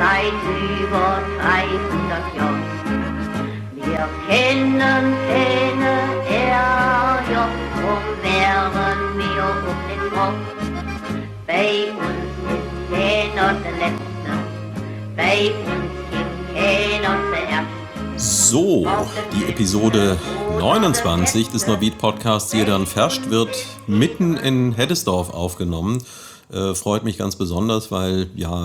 seit über 300 Jahren. Wir kennen keine Ärger, drum wären wir um den Rock. Bei uns ist keiner der Letzte, bei uns gibt keiner zuerst. So, die Episode 29 des Neuwied-Podcasts, die dann Ferscht wird, mitten in Heddesdorf aufgenommen. Freut mich ganz besonders, weil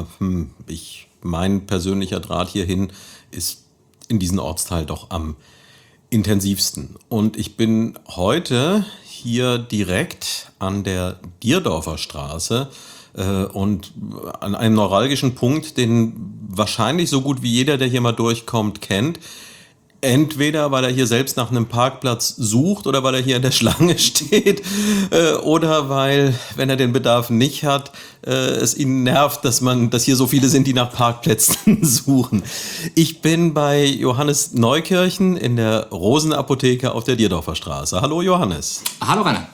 mein persönlicher Draht hierhin ist in diesem Ortsteil doch am intensivsten. Und ich bin heute hier direkt an der Dierdorfer Straße und an einem neuralgischen Punkt, den wahrscheinlich so gut wie jeder, der hier mal durchkommt, kennt. Entweder weil er hier selbst nach einem Parkplatz sucht oder weil er hier in der Schlange steht oder weil, wenn er den Bedarf nicht hat, es ihn nervt, dass hier so viele sind, die nach Parkplätzen suchen. Ich bin bei Johannes Neukirchen in der Rosenapotheke auf der Dierdorfer Straße. Hallo Johannes. Hallo Rainer.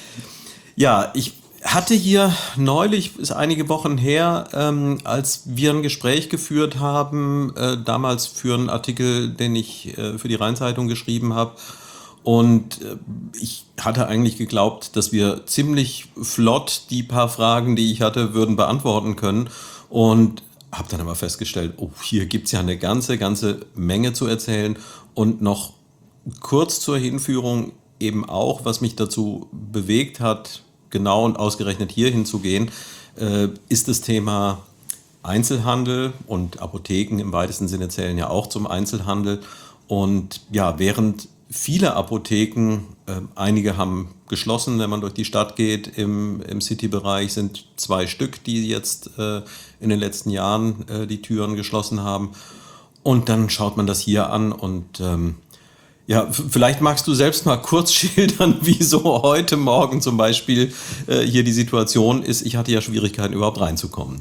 Ja, ich hatte hier neulich, ist einige Wochen her, als wir ein Gespräch geführt haben, damals für einen Artikel, den ich für die Rheinzeitung geschrieben habe. Und ich hatte eigentlich geglaubt, dass wir ziemlich flott die paar Fragen, die ich hatte, würden beantworten können. Und habe dann aber festgestellt, hier gibt's ja eine ganze Menge zu erzählen. Und noch kurz zur Hinführung eben auch, was mich dazu bewegt hat, genau und ausgerechnet hier hinzugehen, ist das Thema Einzelhandel, und Apotheken im weitesten Sinne zählen ja auch zum Einzelhandel. Und ja, während viele Apotheken, einige haben geschlossen, wenn man durch die Stadt geht, im City-Bereich sind 2 Stück, die jetzt in den letzten Jahren die Türen geschlossen haben. Und dann schaut man das hier an und vielleicht magst du selbst mal kurz schildern, wie so heute Morgen zum Beispiel hier die Situation ist. Ich hatte ja Schwierigkeiten, überhaupt reinzukommen.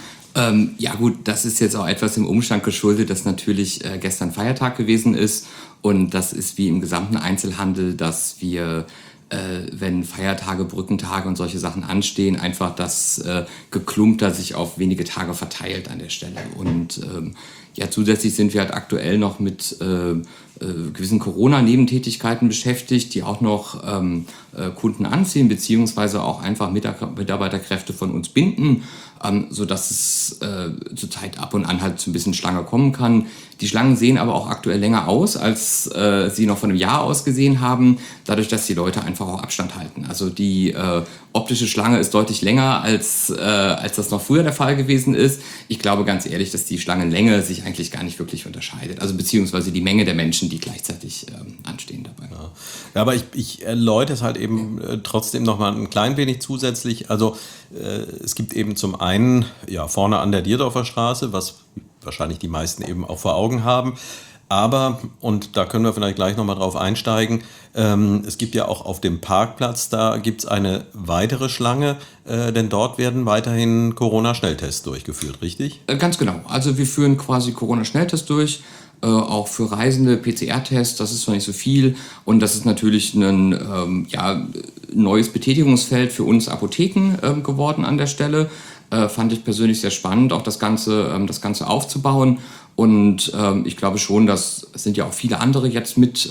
Gut, das ist jetzt auch etwas im Umstand geschuldet, dass natürlich gestern Feiertag gewesen ist. Und das ist wie im gesamten Einzelhandel, dass wir, wenn Feiertage, Brückentage und solche Sachen anstehen, einfach das Geklumpter sich auf wenige Tage verteilt an der Stelle. Und zusätzlich sind wir halt aktuell noch mit gewissen Corona-Nebentätigkeiten beschäftigt, die auch noch Kunden anziehen, beziehungsweise auch einfach Mitarbeiterkräfte von uns binden, sodass es zurzeit ab und an halt zu ein bisschen Schlange kommen kann. Die Schlangen sehen aber auch aktuell länger aus, als sie noch vor einem Jahr ausgesehen haben, dadurch, dass die Leute einfach auch Abstand halten. Also die optische Schlange ist deutlich länger, als das noch früher der Fall gewesen ist. Ich glaube ganz ehrlich, dass die Schlangenlänge sich eigentlich gar nicht wirklich unterscheidet. Also beziehungsweise die Menge der Menschen, die gleichzeitig anstehen dabei. Ja, aber ich erläutere es halt eben trotzdem noch mal ein klein wenig zusätzlich. Also es gibt eben zum einen vorne an der Dierdorfer Straße, was wahrscheinlich die meisten eben auch vor Augen haben. Aber, und da können wir vielleicht gleich nochmal drauf einsteigen, es gibt ja auch auf dem Parkplatz, da gibt es eine weitere Schlange, denn dort werden weiterhin Corona-Schnelltests durchgeführt, richtig? Ganz genau. Also wir führen quasi Corona-Schnelltests durch, auch für Reisende, PCR-Tests, das ist zwar nicht so viel. Und das ist natürlich ein neues Betätigungsfeld für uns Apotheken geworden an der Stelle. Fand ich persönlich sehr spannend, auch das Ganze aufzubauen. Und ich glaube schon, dass es sind ja auch viele andere jetzt mit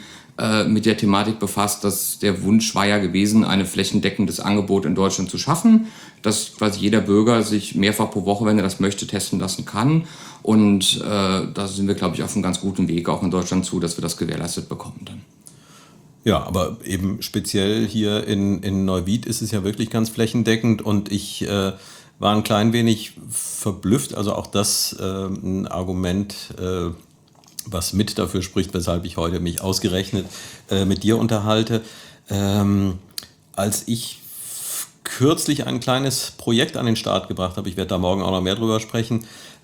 der Thematik befasst, dass der Wunsch war ja gewesen, ein flächendeckendes Angebot in Deutschland zu schaffen, dass quasi jeder Bürger sich mehrfach pro Woche, wenn er das möchte, testen lassen kann. Und da sind wir, glaube ich, auf einem ganz guten Weg, auch in Deutschland dass wir das gewährleistet bekommen dann. Ja, aber eben speziell hier in Neuwied ist es ja wirklich ganz flächendeckend, und ich war ein klein wenig verblüfft, also auch das ein Argument, was mit dafür spricht, weshalb ich heute mich ausgerechnet mit dir unterhalte. Als ich kürzlich ein kleines Projekt an den Start gebracht habe, ich werde da morgen auch noch mehr drüber sprechen,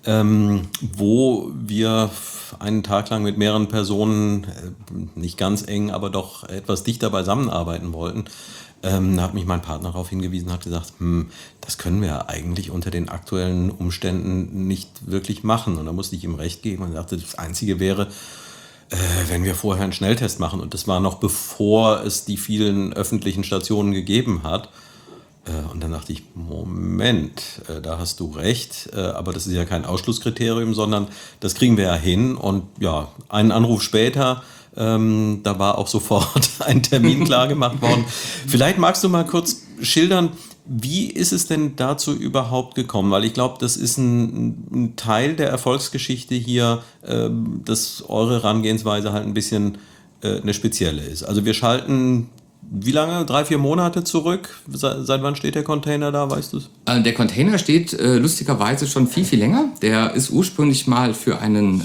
wo wir einen Tag lang mit mehreren Personen, nicht ganz eng, aber doch etwas dichter beisammenarbeiten wollten, hat mich mein Partner darauf hingewiesen, hat gesagt, das können wir ja eigentlich unter den aktuellen Umständen nicht wirklich machen. Und da musste ich ihm recht geben und sagte, das Einzige wäre, wenn wir vorher einen Schnelltest machen. Und das war noch bevor es die vielen öffentlichen Stationen gegeben hat. Und dann dachte ich, Moment, da hast du recht, aber das ist ja kein Ausschlusskriterium, sondern das kriegen wir ja hin. Und ja, einen Anruf später, da war auch sofort ein Termin klar gemacht worden. Vielleicht magst du mal kurz schildern, wie ist es denn dazu überhaupt gekommen? Weil ich glaube, das ist ein Teil der Erfolgsgeschichte hier, dass eure Herangehensweise halt ein bisschen eine spezielle ist. Also wir schalten, wie lange? 3-4 Monate zurück? Seit wann steht der Container da, weißt du es? Der Container steht lustigerweise schon viel, viel länger. Der ist ursprünglich mal für einen...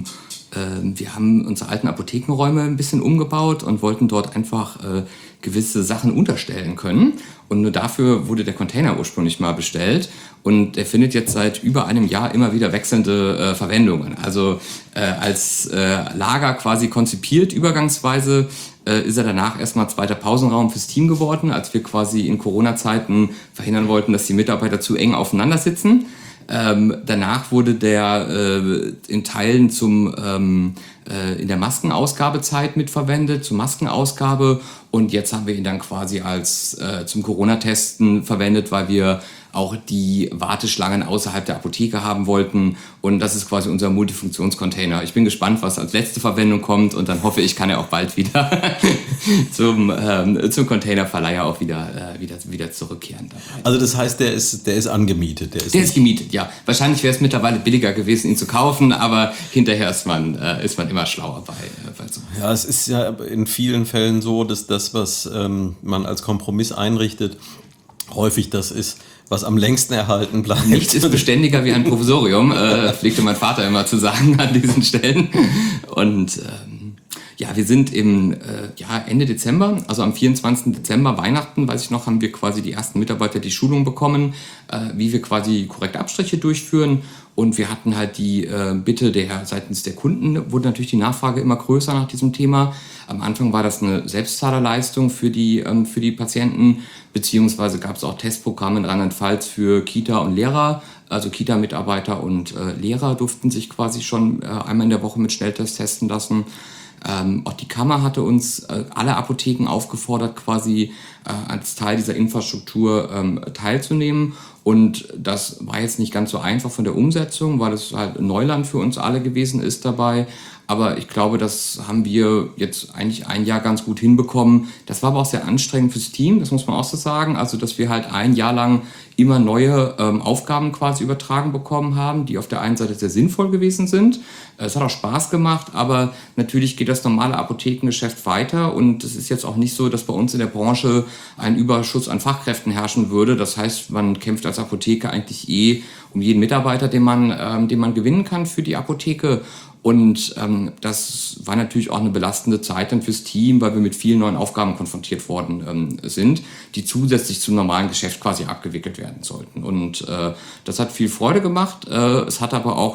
wir haben unsere alten Apothekenräume ein bisschen umgebaut und wollten dort einfach gewisse Sachen unterstellen können. Und nur dafür wurde der Container ursprünglich mal bestellt. Und der findet jetzt seit über einem Jahr immer wieder wechselnde Verwendungen. Also als Lager quasi konzipiert übergangsweise ist er danach erstmal zweiter Pausenraum fürs Team geworden, als wir quasi in Corona-Zeiten verhindern wollten, dass die Mitarbeiter zu eng aufeinander sitzen. Danach wurde der in Teilen in der Maskenausgabezeit mitverwendet, zur Maskenausgabe. Und jetzt haben wir ihn dann quasi als zum Corona-Testen verwendet, weil wir auch die Warteschlangen außerhalb der Apotheke haben wollten. Und das ist quasi unser Multifunktionscontainer. Ich bin gespannt, was als letzte Verwendung kommt. Und dann hoffe ich, kann er auch bald wieder zum Containerverleiher auch wieder zurückkehren. Also das heißt, der ist angemietet? Der ist gemietet, ja. Wahrscheinlich wäre es mittlerweile billiger gewesen, ihn zu kaufen. Aber hinterher ist man immer schlauer bei so. Ja, es ist ja in vielen Fällen so, dass das, was man als Kompromiss einrichtet, häufig das ist, was am längsten erhalten bleibt. Nichts ist beständiger wie ein Provisorium, pflegte mein Vater immer zu sagen an diesen Stellen. Und wir sind im Ende Dezember, also am 24. Dezember, Weihnachten, weiß ich noch, haben wir quasi die ersten Mitarbeiter die Schulung bekommen, wie wir quasi korrekte Abstriche durchführen. Und wir hatten halt die Bitte seitens der Kunden, wurde natürlich die Nachfrage immer größer nach diesem Thema. Am Anfang war das eine Selbstzahlerleistung für die Patienten, beziehungsweise gab es auch Testprogramme in Rheinland-Pfalz für Kita und Lehrer. Also Kita-Mitarbeiter und Lehrer durften sich quasi schon einmal in der Woche mit Schnelltests testen lassen. Auch die Kammer hatte uns alle Apotheken aufgefordert, quasi als Teil dieser Infrastruktur teilzunehmen. Und das war jetzt nicht ganz so einfach von der Umsetzung, weil es halt Neuland für uns alle gewesen ist dabei. Aber ich glaube, das haben wir jetzt eigentlich ein Jahr ganz gut hinbekommen. Das war aber auch sehr anstrengend fürs Team, das muss man auch so sagen. Also, dass wir halt ein Jahr lang immer neue Aufgaben quasi übertragen bekommen haben, die auf der einen Seite sehr sinnvoll gewesen sind. Es hat auch Spaß gemacht, aber natürlich geht das normale Apothekengeschäft weiter. Und es ist jetzt auch nicht so, dass bei uns in der Branche ein Überschuss an Fachkräften herrschen würde. Das heißt, man kämpft als Apotheke eigentlich um jeden Mitarbeiter, den man gewinnen kann für die Apotheke. Und das war natürlich auch eine belastende Zeit dann fürs Team, weil wir mit vielen neuen Aufgaben konfrontiert worden sind, die zusätzlich zum normalen Geschäft quasi abgewickelt werden sollten. Und das hat viel Freude gemacht. Es hat aber auch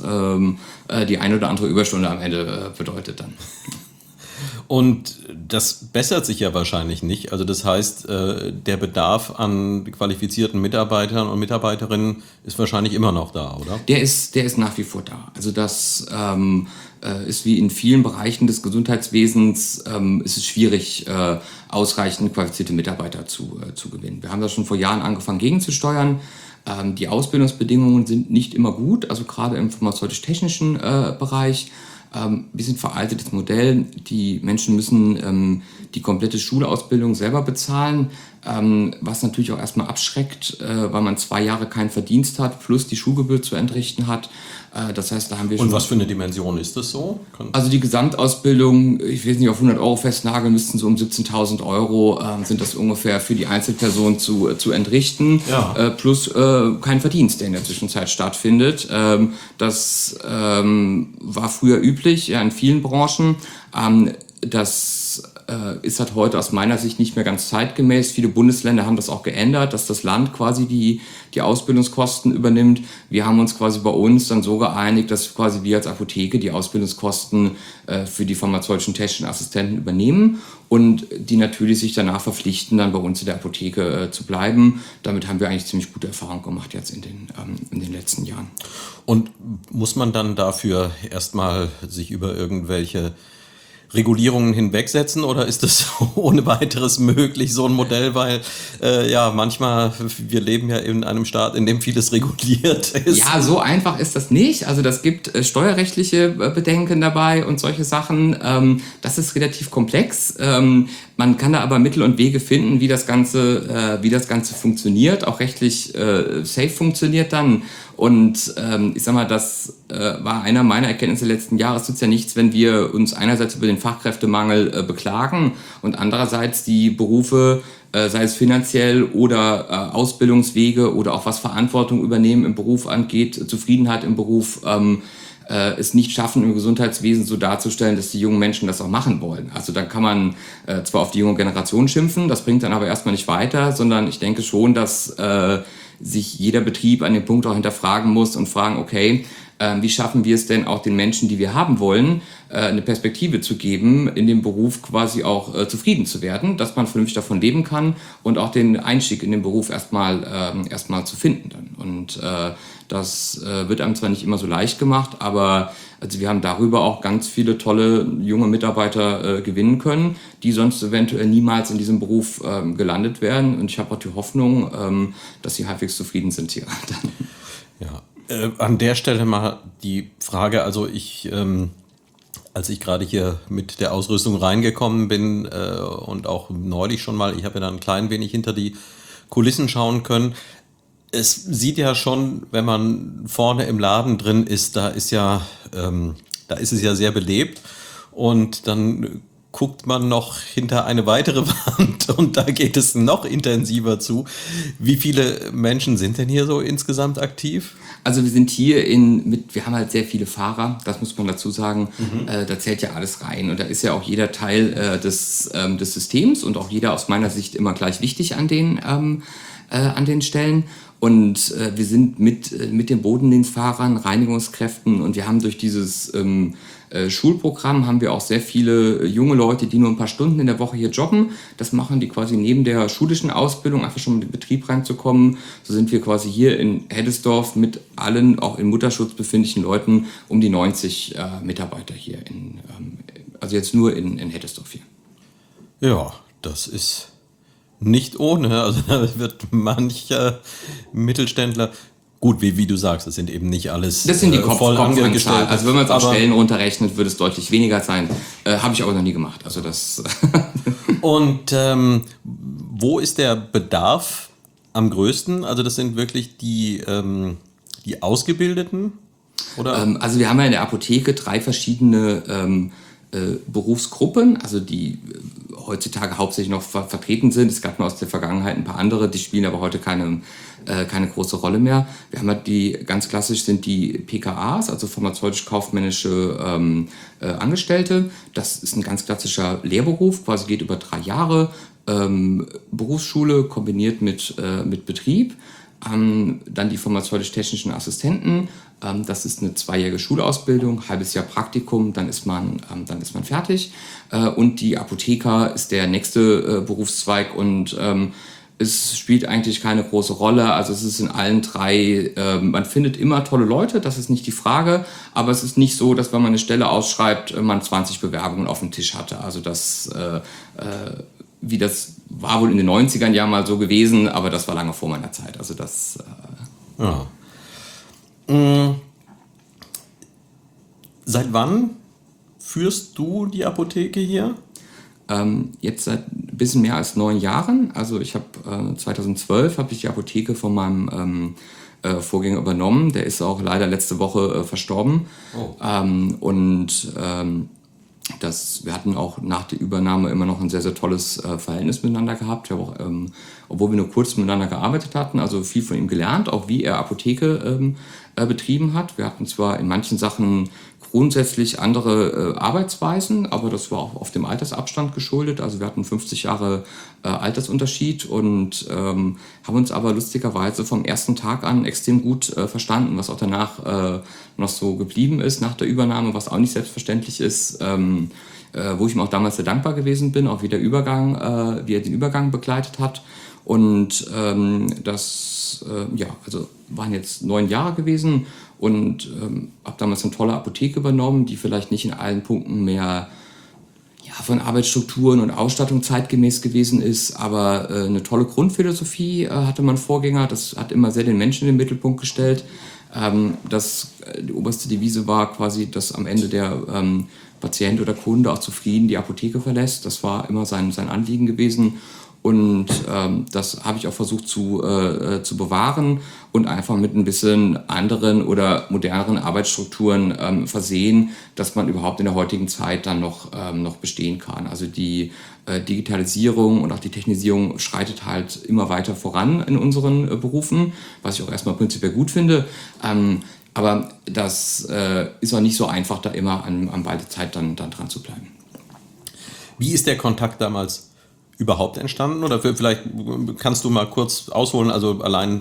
die eine oder andere Überstunde am Ende bedeutet dann. Und das bessert sich ja wahrscheinlich nicht. Also das heißt, der Bedarf an qualifizierten Mitarbeitern und Mitarbeiterinnen ist wahrscheinlich immer noch da, oder? Der ist nach wie vor da. Also das ist wie in vielen Bereichen des Gesundheitswesens, ist es schwierig, ausreichend qualifizierte Mitarbeiter zu gewinnen. Wir haben da schon vor Jahren angefangen gegenzusteuern. Die Ausbildungsbedingungen sind nicht immer gut, also gerade im pharmazeutisch-technischen Bereich. Bisschen veraltetes Modell. Die Menschen müssen die komplette Schulausbildung selber bezahlen, was natürlich auch erstmal abschreckt, weil man 2 Jahre keinen Verdienst hat, plus die Schulgebühr zu entrichten hat. Das heißt, da haben wir schon... Und was für eine Dimension ist das so? Also die Gesamtausbildung, ich will es nicht auf 100 Euro festnageln, müssten so um 17.000 Euro sind das ungefähr für die Einzelperson zu entrichten, ja. Plus kein Verdienst, der in der Zwischenzeit stattfindet. Das war früher üblich, ja, in vielen Branchen. Das ist halt heute aus meiner Sicht nicht mehr ganz zeitgemäß. Viele Bundesländer haben das auch geändert, dass das Land quasi die Ausbildungskosten übernimmt. Wir haben uns quasi bei uns dann so geeinigt, dass quasi wir als Apotheke die Ausbildungskosten für die pharmazeutischen technischen Assistenten übernehmen und die natürlich sich danach verpflichten, dann bei uns in der Apotheke zu bleiben. Damit haben wir eigentlich ziemlich gute Erfahrungen gemacht jetzt in den letzten Jahren. Und muss man dann dafür erstmal sich über irgendwelche Regulierungen hinwegsetzen oder ist das ohne weiteres möglich, so ein Modell, weil manchmal, wir leben ja in einem Staat, in dem vieles reguliert ist. Ja, so einfach ist das nicht. Also das gibt steuerrechtliche Bedenken dabei und solche Sachen. Das ist relativ komplex. Man kann da aber Mittel und Wege finden, wie das Ganze funktioniert, auch rechtlich safe funktioniert dann. Und ich sag mal, das war einer meiner Erkenntnisse letzten Jahres. Es nützt ja nichts, wenn wir uns einerseits über den Fachkräftemangel beklagen und andererseits die Berufe, sei es finanziell oder Ausbildungswege oder auch was Verantwortung übernehmen im Beruf angeht, Zufriedenheit im Beruf, es nicht schaffen, im Gesundheitswesen so darzustellen, dass die jungen Menschen das auch machen wollen. Also da kann man zwar auf die junge Generation schimpfen, das bringt dann aber erstmal nicht weiter, sondern ich denke schon, dass sich jeder Betrieb an dem Punkt auch hinterfragen muss und fragen, okay, wie schaffen wir es denn auch den Menschen, die wir haben wollen, eine Perspektive zu geben, in dem Beruf quasi auch zufrieden zu werden, dass man vernünftig davon leben kann und auch den Einstieg in den Beruf erstmal zu finden dann. Und das wird einem zwar nicht immer so leicht gemacht, aber also wir haben darüber auch ganz viele tolle junge Mitarbeiter gewinnen können, die sonst eventuell niemals in diesem Beruf gelandet wären. Und ich habe auch die Hoffnung, dass sie halbwegs zufrieden sind hier. Ja. An der Stelle mal die Frage, also als ich gerade hier mit der Ausrüstung reingekommen bin und auch neulich schon mal, ich habe ja dann ein klein wenig hinter die Kulissen schauen können. Es sieht ja schon, wenn man vorne im Laden drin ist, da ist es ja sehr belebt und dann guckt man noch hinter eine weitere Wand und da geht es noch intensiver zu. Wie viele Menschen sind denn hier so insgesamt aktiv? Also wir sind hier wir haben halt sehr viele Fahrer, das muss man dazu sagen, da zählt ja alles rein und da ist ja auch jeder Teil des Systems und auch jeder aus meiner Sicht immer gleich wichtig an den Stellen. Und wir sind mit den Bodendienstfahrern, Reinigungskräften und wir haben durch dieses Schulprogramm haben wir auch sehr viele junge Leute, die nur ein paar Stunden in der Woche hier jobben. Das machen die quasi neben der schulischen Ausbildung, einfach schon in den Betrieb reinzukommen. So sind wir quasi hier in Heddesdorf mit allen auch im Mutterschutz befindlichen Leuten um die 90 Mitarbeiter hier, also jetzt nur in Heddesdorf hier. Ja, das ist nicht ohne. Also da wird mancher Mittelständler, gut, wie du sagst, das sind eben nicht alles das sind die voll angestellt. Also wenn man es auf Stellen runterrechnet, würde es deutlich weniger sein. Habe ich aber noch nie gemacht. Also das. Und wo ist der Bedarf am größten? Also das sind wirklich die Ausgebildeten? Oder? Also wir haben ja in der Apotheke 3 verschiedene Berufsgruppen, also die heutzutage hauptsächlich noch vertreten sind. Es gab nur aus der Vergangenheit ein paar andere, die spielen aber heute keine große Rolle mehr. Wir haben halt ganz klassisch sind die PKAs, also pharmazeutisch-kaufmännische Angestellte. Das ist ein ganz klassischer Lehrberuf, quasi geht über 3 Jahre. Berufsschule kombiniert mit Betrieb. Dann die pharmazeutisch-technischen Assistenten. Das ist eine 2-jährige Schulausbildung, halbes Jahr Praktikum, dann ist man fertig. Und die Apotheker ist der nächste Berufszweig und es spielt eigentlich keine große Rolle. Also es ist in allen 3, man findet immer tolle Leute, das ist nicht die Frage, aber es ist nicht so, dass wenn man eine Stelle ausschreibt, man 20 Bewerbungen auf dem Tisch hatte. Also das wie das war wohl in den 90ern ja mal so gewesen, aber das war lange vor meiner Zeit. Also das. Ja. Seit wann führst du die Apotheke hier? Jetzt seit ein bisschen mehr als 9 Jahren. Also ich habe 2012 habe ich die Apotheke von meinem Vorgänger übernommen. Der ist auch leider letzte Woche verstorben. Oh. Wir hatten auch nach der Übernahme immer noch ein sehr, sehr tolles Verhältnis miteinander gehabt. Ich habe auch, obwohl wir nur kurz miteinander gearbeitet hatten, also viel von ihm gelernt, auch wie er Apotheke betrieben hat. Wir hatten zwar in manchen Sachen grundsätzlich andere Arbeitsweisen, aber das war auch auf dem Altersabstand geschuldet. Also wir hatten 50 Jahre Altersunterschied und haben uns aber lustigerweise vom ersten Tag an extrem gut verstanden, was auch danach noch so geblieben ist nach der Übernahme, was auch nicht selbstverständlich ist, wo ich ihm auch damals sehr dankbar gewesen bin, auch wie er den Übergang begleitet hat. Und also waren jetzt 9 Jahre gewesen und habe damals eine tolle Apotheke übernommen, die vielleicht nicht in allen Punkten mehr von Arbeitsstrukturen und Ausstattung zeitgemäß gewesen ist, aber eine tolle Grundphilosophie hatte mein Vorgänger. Das hat immer sehr den Menschen in den Mittelpunkt gestellt. Die oberste Devise war quasi, dass am Ende der Patient oder Kunde auch zufrieden die Apotheke verlässt. Das war immer sein Anliegen gewesen. Und das habe ich auch versucht zu bewahren und einfach mit ein bisschen anderen oder moderneren Arbeitsstrukturen versehen, dass man überhaupt in der heutigen Zeit dann noch bestehen kann. Also die Digitalisierung und auch die Technisierung schreitet halt immer weiter voran in unseren Berufen, was ich auch erstmal prinzipiell gut finde. Aber das ist auch nicht so einfach, da immer an beide Zeit dann dran zu bleiben. Wie ist der Kontakt damals überhaupt entstanden? Oder vielleicht kannst du mal kurz ausholen, also allein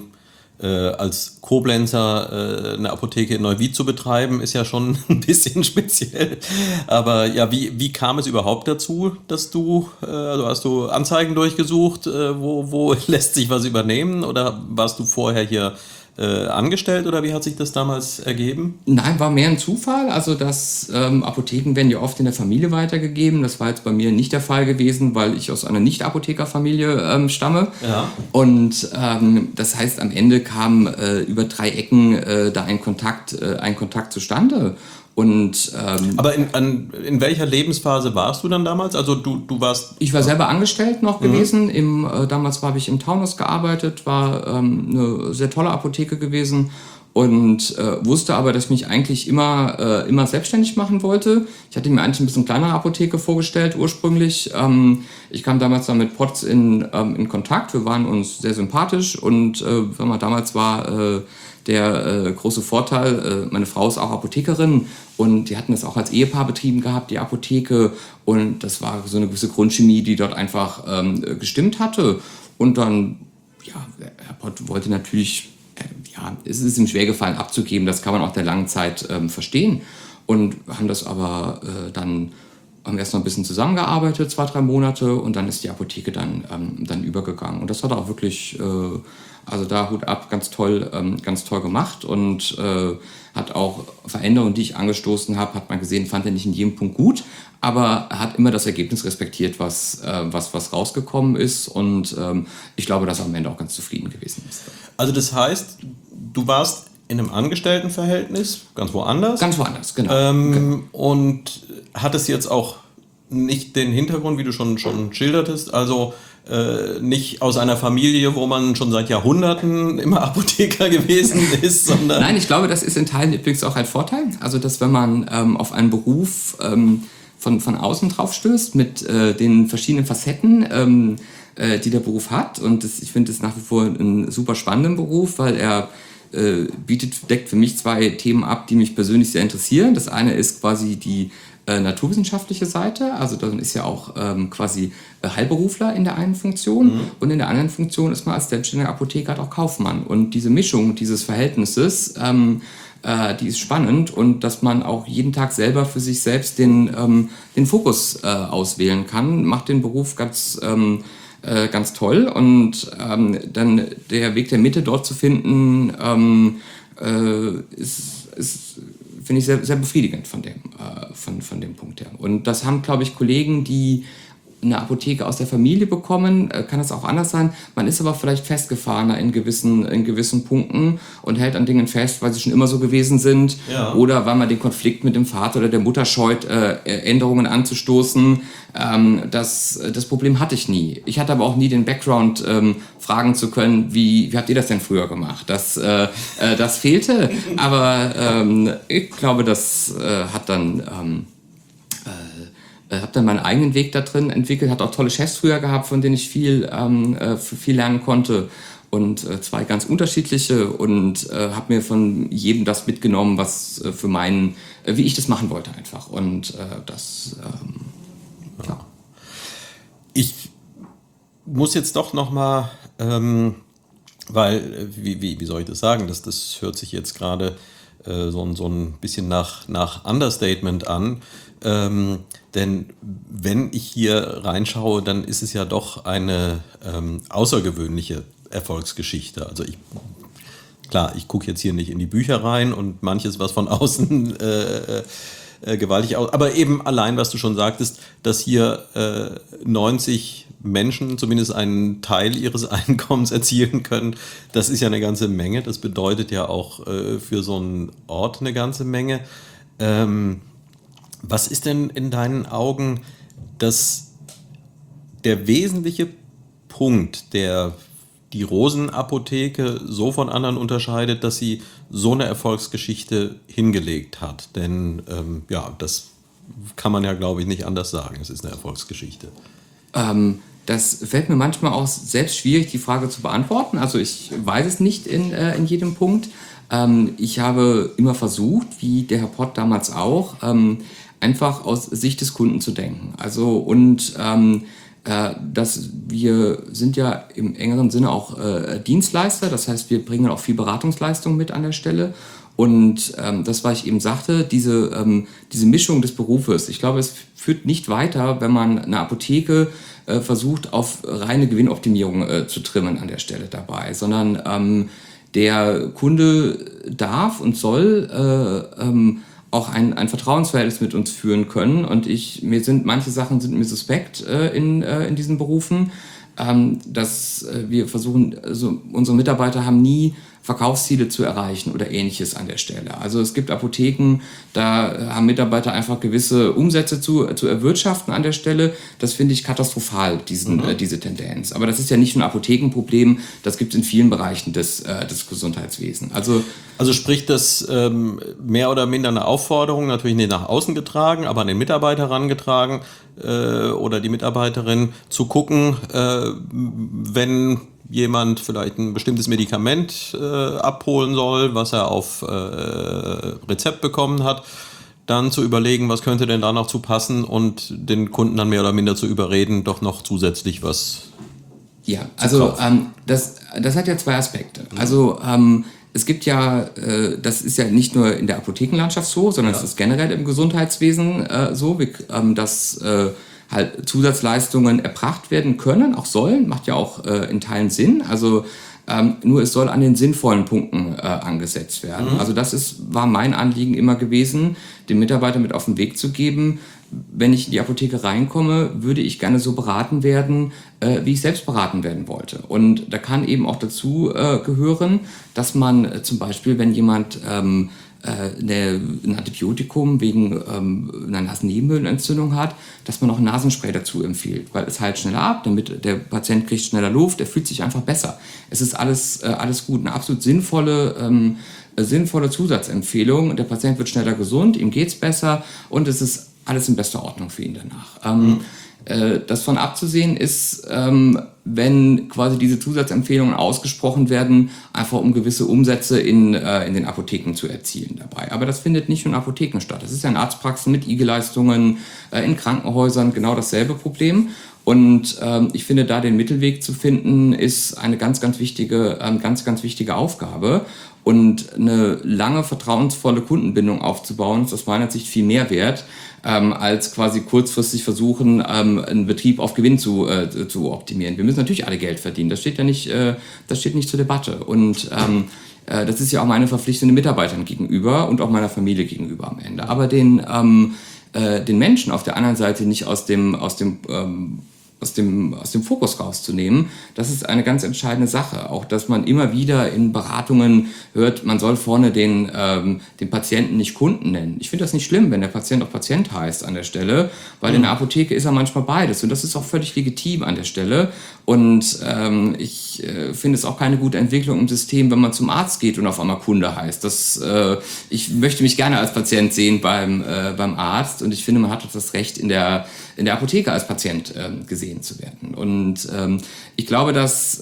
als Koblenzer eine Apotheke in Neuwied zu betreiben, ist ja schon ein bisschen speziell. Aber ja, wie kam es überhaupt dazu, dass also hast du Anzeigen durchgesucht, wo lässt sich was übernehmen? Oder warst du vorher hier angestellt oder wie hat sich das damals ergeben? Nein, war mehr ein Zufall. Also Apotheken werden ja oft in der Familie weitergegeben. Das war jetzt bei mir nicht der Fall gewesen, weil ich aus einer Nicht-Apothekerfamilie stamme. Ja. Und das heißt, am Ende kam über 3 Ecken da ein Kontakt zustande. Und, aber in welcher Lebensphase warst du dann damals? Also du warst... Ich war selber angestellt noch gewesen. Damals habe ich im Taunus gearbeitet, war eine sehr tolle Apotheke gewesen und wusste aber, dass ich mich eigentlich immer selbstständig machen wollte. Ich hatte mir eigentlich ein bisschen kleinere Apotheke vorgestellt ursprünglich. Ich kam damals dann mit Potz in Kontakt. Wir waren uns sehr sympathisch und damals war... der große Vorteil, meine Frau ist auch Apothekerin und die hatten das auch als Ehepaar betrieben gehabt, die Apotheke. Und das war so eine gewisse Grundchemie, die dort einfach gestimmt hatte. Und dann, Herr Pott wollte natürlich, es ist ihm schwer gefallen abzugeben, das kann man auch der langen Zeit verstehen. Und haben das aber haben erst noch ein bisschen zusammengearbeitet, 2-3 Monate, und dann ist die Apotheke dann übergegangen. Und das hat auch wirklich... Also da Hut ab, ganz toll gemacht und hat auch Veränderungen, die ich angestoßen habe, hat man gesehen, fand er nicht in jedem Punkt gut, aber er hat immer das Ergebnis respektiert, was rausgekommen ist und ich glaube, dass er am Ende auch ganz zufrieden gewesen ist. Also das heißt, du warst in einem Angestelltenverhältnis, ganz woanders? Ganz woanders, genau. Und hat es jetzt auch nicht den Hintergrund, wie du schon schildertest, also nicht aus einer Familie, wo man schon seit Jahrhunderten immer Apotheker gewesen ist, sondern... Nein, ich glaube, das ist in Teilen übrigens auch ein Vorteil. Also, dass wenn man auf einen Beruf von außen drauf stößt, mit den verschiedenen Facetten, die der Beruf hat. Und ich finde es nach wie vor einen super spannenden Beruf, weil er deckt für mich 2 Themen ab, die mich persönlich sehr interessieren. Das eine ist quasi die naturwissenschaftliche Seite, also dann ist ja auch quasi Heilberufler in der einen Funktion und in der anderen Funktion ist man als selbstständiger Apotheker halt auch Kaufmann. Und diese Mischung dieses Verhältnisses, die ist spannend und dass man auch jeden Tag selber für sich selbst den Fokus auswählen kann, macht den Beruf ganz toll und dann der Weg der Mitte dort zu finden, ist finde ich sehr, sehr befriedigend von dem Punkt her. Und das haben, glaube ich, Kollegen, die eine Apotheke aus der Familie bekommen, kann das auch anders sein. Man ist aber vielleicht festgefahrener in gewissen Punkten und hält an Dingen fest, weil sie schon immer so gewesen sind. Ja. Oder weil man den Konflikt mit dem Vater oder der Mutter scheut, Änderungen anzustoßen. Das Problem hatte ich nie. Ich hatte aber auch nie den Background, fragen zu können, wie habt ihr das denn früher gemacht? Das fehlte, aber ich glaube, das hat dann... habe dann meinen eigenen Weg da drin entwickelt, hatte auch tolle Chefs früher gehabt, von denen ich viel lernen konnte und 2 ganz unterschiedliche und habe mir von jedem das mitgenommen, was für wie ich das machen wollte einfach und ja. Ich muss jetzt doch noch mal, weil, wie soll ich das sagen, das hört sich jetzt gerade so ein bisschen nach Understatement an. Denn wenn ich hier reinschaue, dann ist es ja doch eine außergewöhnliche Erfolgsgeschichte. Also ich gucke jetzt hier nicht in die Bücher rein und manches, was von außen gewaltig aus. Aber eben allein, was du schon sagtest, dass hier 90 Menschen zumindest einen Teil ihres Einkommens erzielen können, das ist ja eine ganze Menge. Das bedeutet ja auch für so einen Ort eine ganze Menge. Was ist denn in deinen Augen der wesentliche Punkt, der die Rosenapotheke so von anderen unterscheidet, dass sie so eine Erfolgsgeschichte hingelegt hat? Denn das kann man ja, glaube ich, nicht anders sagen. Es ist eine Erfolgsgeschichte. Das fällt mir manchmal auch selbst schwierig, die Frage zu beantworten. Also ich weiß es nicht in jedem Punkt. Ich habe immer versucht, wie der Herr Pott damals auch, einfach aus Sicht des Kunden zu denken. Also dass wir sind ja im engeren Sinne auch Dienstleister, das heißt, wir bringen auch viel Beratungsleistung mit an der Stelle. Und das, was ich eben sagte, diese Mischung des Berufes, ich glaube, es führt nicht weiter, wenn man eine Apotheke versucht, auf reine Gewinnoptimierung zu trimmen an der Stelle dabei, sondern der Kunde darf und soll auch ein Vertrauensverhältnis mit uns führen können. Und manche Sachen sind mir suspekt in diesen Berufen, dass wir versuchen, also unsere Mitarbeiter haben nie Verkaufsziele zu erreichen oder Ähnliches an der Stelle. Also es gibt Apotheken, da haben Mitarbeiter einfach gewisse Umsätze zu erwirtschaften an der Stelle. Das finde ich katastrophal, diese Tendenz. Aber das ist ja nicht nur ein Apothekenproblem, das gibt es in vielen Bereichen des Gesundheitswesens. Also spricht das mehr oder minder eine Aufforderung, natürlich nicht nach außen getragen, aber an den Mitarbeiter herangetragen oder die Mitarbeiterin zu gucken, wenn jemand vielleicht ein bestimmtes Medikament abholen soll, was er auf Rezept bekommen hat, dann zu überlegen, was könnte denn da noch zu passen und den Kunden dann mehr oder minder zu überreden, doch noch zusätzlich was zu kaufen. Das hat ja zwei Aspekte. Also es gibt ja, das ist ja nicht nur in der Apothekenlandschaft so, sondern es ist generell im Gesundheitswesen so, dass halt Zusatzleistungen erbracht werden können, auch sollen, macht ja auch in Teilen Sinn. Also nur es soll an den sinnvollen Punkten angesetzt werden. Also war mein Anliegen immer gewesen, den Mitarbeiter mit auf den Weg zu geben. Wenn ich in die Apotheke reinkomme, würde ich gerne so beraten werden, wie ich selbst beraten werden wollte. Und da kann eben auch dazu gehören, dass man zum Beispiel, wenn jemand ein Antibiotikum wegen einer Nasennebenhöhlenentzündung hat, dass man auch ein Nasenspray dazu empfiehlt, weil es heilt schneller ab, damit der Patient kriegt schneller Luft, der fühlt sich einfach besser. Es ist alles gut, eine absolut sinnvolle Zusatzempfehlung. Der Patient wird schneller gesund, ihm geht's besser und es ist alles in bester Ordnung für ihn danach. Das von abzusehen ist, wenn quasi diese Zusatzempfehlungen ausgesprochen werden, einfach um gewisse Umsätze in den Apotheken zu erzielen dabei. Aber das findet nicht nur in Apotheken statt. Das ist ja in Arztpraxen mit IG-Leistungen, in Krankenhäusern genau dasselbe Problem. Und ich finde, da den Mittelweg zu finden, ist eine ganz, ganz wichtige Aufgabe. Und eine lange, vertrauensvolle Kundenbindung aufzubauen, ist aus meiner Sicht viel mehr wert, als quasi kurzfristig versuchen, einen Betrieb auf Gewinn zu optimieren. Wir müssen natürlich alle Geld verdienen, das steht nicht zur Debatte. Und das ist ja auch meine Verpflichtung den Mitarbeitern gegenüber und auch meiner Familie gegenüber am Ende. Aber den Menschen auf der anderen Seite nicht aus dem Fokus rauszunehmen, das ist eine ganz entscheidende Sache. Auch, dass man immer wieder in Beratungen hört, man soll vorne den Patienten nicht Kunden nennen. Ich finde das nicht schlimm, wenn der Patient auch Patient heißt an der Stelle, weil in der Apotheke ist er manchmal beides und das ist auch völlig legitim an der Stelle. Und ich finde es auch keine gute Entwicklung im System, wenn man zum Arzt geht und auf einmal Kunde heißt. Ich möchte mich gerne als Patient sehen beim Arzt und ich finde, man hat auch das Recht, in der Apotheke als Patient gesehen zu werden. Und ich glaube, das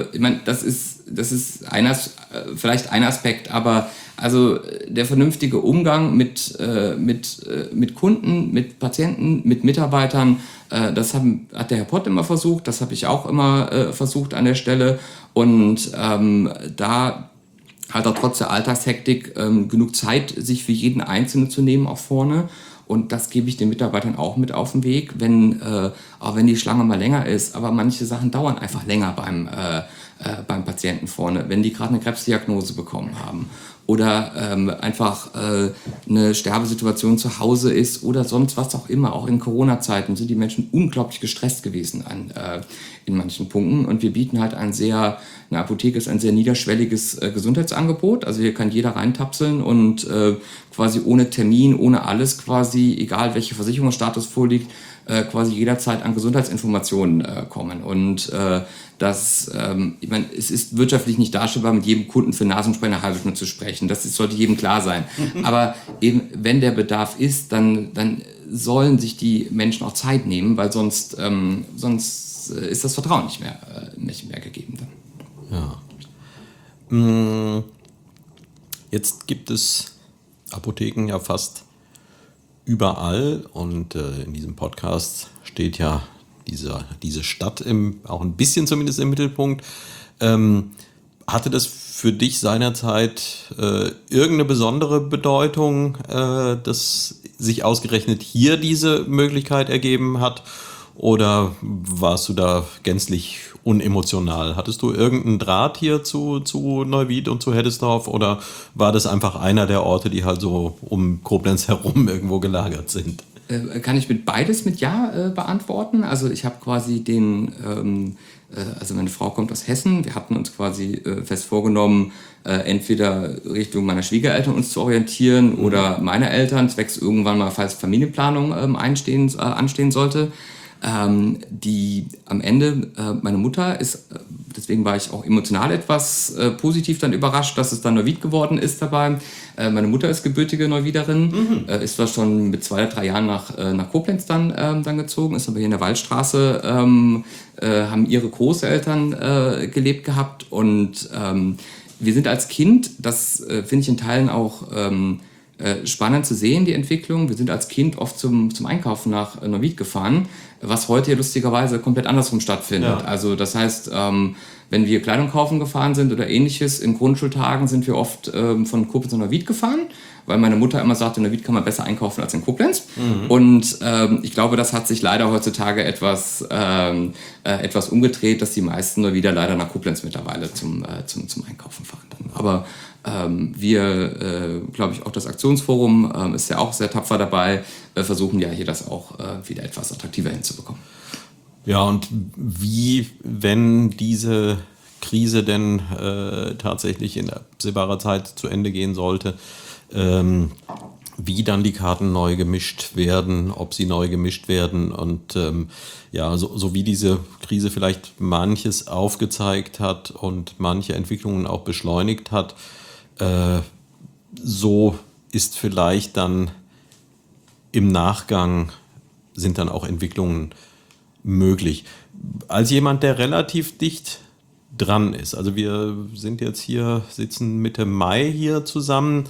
ist vielleicht ein Aspekt, aber also der vernünftige Umgang mit Kunden, mit Patienten, mit Mitarbeitern, das hat der Herr Pott immer versucht, das habe ich auch immer versucht an der Stelle. Und da hat er trotz der Alltagshektik genug Zeit, sich für jeden Einzelnen zu nehmen, auch vorne. Und das gebe ich den Mitarbeitern auch mit auf den Weg, auch wenn die Schlange mal länger ist. Aber manche Sachen dauern einfach länger beim Patienten vorne, wenn die gerade eine Krebsdiagnose bekommen haben oder einfach eine Sterbesituation zu Hause ist oder sonst was auch immer. Auch in Corona-Zeiten sind die Menschen unglaublich gestresst gewesen in manchen Punkten. Und wir bieten halt eine Apotheke ist ein sehr niederschwelliges Gesundheitsangebot. Also hier kann jeder reintapseln und quasi ohne Termin, ohne alles quasi, egal welcher Versicherungsstatus vorliegt, quasi jederzeit an Gesundheitsinformationen kommen. Und ich meine, es ist wirtschaftlich nicht darstellbar, mit jedem Kunden für Nasenspray eine halbe Stunde zu sprechen. Sollte jedem klar sein. Aber eben, wenn der Bedarf ist, dann sollen sich die Menschen auch Zeit nehmen, weil sonst ist das Vertrauen nicht mehr gegeben. Dann. Ja. Jetzt gibt es Apotheken ja fast überall und in diesem Podcast steht ja diese Stadt auch ein bisschen zumindest im Mittelpunkt. Hatte das für dich seinerzeit irgendeine besondere Bedeutung, dass sich ausgerechnet hier diese Möglichkeit ergeben hat? Oder warst du da gänzlich unemotional? Hattest du irgendeinen Draht hier zu Neuwied und zu Heddesdorf? Oder war das einfach einer der Orte, die halt so um Koblenz herum irgendwo gelagert sind? Kann ich beides mit Ja beantworten. Also ich habe quasi also meine Frau kommt aus Hessen. Wir hatten uns quasi fest vorgenommen, entweder Richtung meiner Schwiegereltern uns zu orientieren oder meiner Eltern, zwecks irgendwann mal, falls Familienplanung anstehen sollte. Die am Ende, meine Mutter ist, deswegen war ich auch emotional etwas positiv dann überrascht, dass es dann Neuwied geworden ist dabei. Meine Mutter ist gebürtige Neuwiederin, ist zwar schon mit 2 oder 3 Jahren nach Koblenz dann gezogen, ist aber hier in der Waldstraße, haben ihre Großeltern gelebt gehabt und wir sind als Kind, das finde ich in Teilen auch spannend zu sehen, die Entwicklung. Wir sind als Kind oft zum Einkaufen nach Neuwied gefahren, was heute ja lustigerweise komplett andersrum stattfindet. Ja. Also das heißt, wenn wir Kleidung kaufen gefahren sind oder ähnliches, in Grundschultagen sind wir oft von Koblenz nach Neuwied gefahren, weil meine Mutter immer sagte, in Neuwied kann man besser einkaufen als in Koblenz. Und ich glaube, das hat sich leider heutzutage etwas umgedreht, dass die meisten Neuwieder leider nach Koblenz mittlerweile zum Einkaufen fahren. Aber wir, glaube ich, auch das Aktionsforum ist ja auch sehr tapfer dabei, versuchen ja hier das auch wieder etwas attraktiver hinzubekommen. Ja, und wie, wenn diese Krise denn tatsächlich in absehbarer Zeit zu Ende gehen sollte, wie dann die Karten neu gemischt werden, ob sie neu gemischt werden und so wie diese Krise vielleicht manches aufgezeigt hat und manche Entwicklungen auch beschleunigt hat, so ist vielleicht dann im Nachgang sind dann auch Entwicklungen möglich. Als jemand, der relativ dicht dran ist, also wir sind jetzt hier, sitzen Mitte Mai hier zusammen,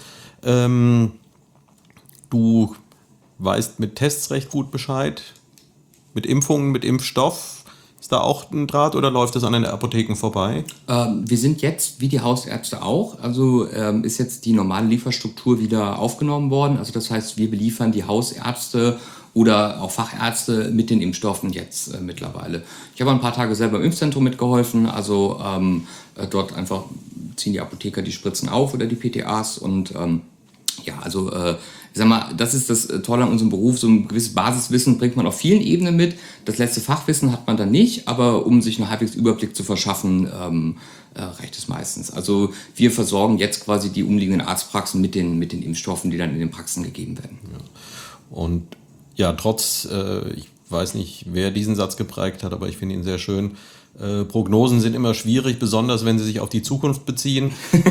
du weißt mit Tests recht gut Bescheid, mit Impfungen, mit Impfstoff. Ist da auch ein Draht oder läuft das an den Apotheken vorbei? Wir sind jetzt, wie die Hausärzte auch, also ist jetzt die normale Lieferstruktur wieder aufgenommen worden. Also das heißt, wir beliefern die Hausärzte oder auch Fachärzte mit den Impfstoffen jetzt mittlerweile. Ich habe ein paar Tage selber im Impfzentrum mitgeholfen, also dort einfach ziehen die Apotheker die Spritzen auf oder die PTAs und ich sag mal, das ist das Tolle an unserem Beruf, so ein gewisses Basiswissen bringt man auf vielen Ebenen mit. Das letzte Fachwissen hat man dann nicht, aber um sich einen halbwegs Überblick zu verschaffen, reicht es meistens. Also wir versorgen jetzt quasi die umliegenden Arztpraxen mit den Impfstoffen, die dann in den Praxen gegeben werden. Ja. Und ja, ich weiß nicht, wer diesen Satz geprägt hat, aber ich finde ihn sehr schön. Prognosen sind immer schwierig, besonders wenn sie sich auf die Zukunft beziehen.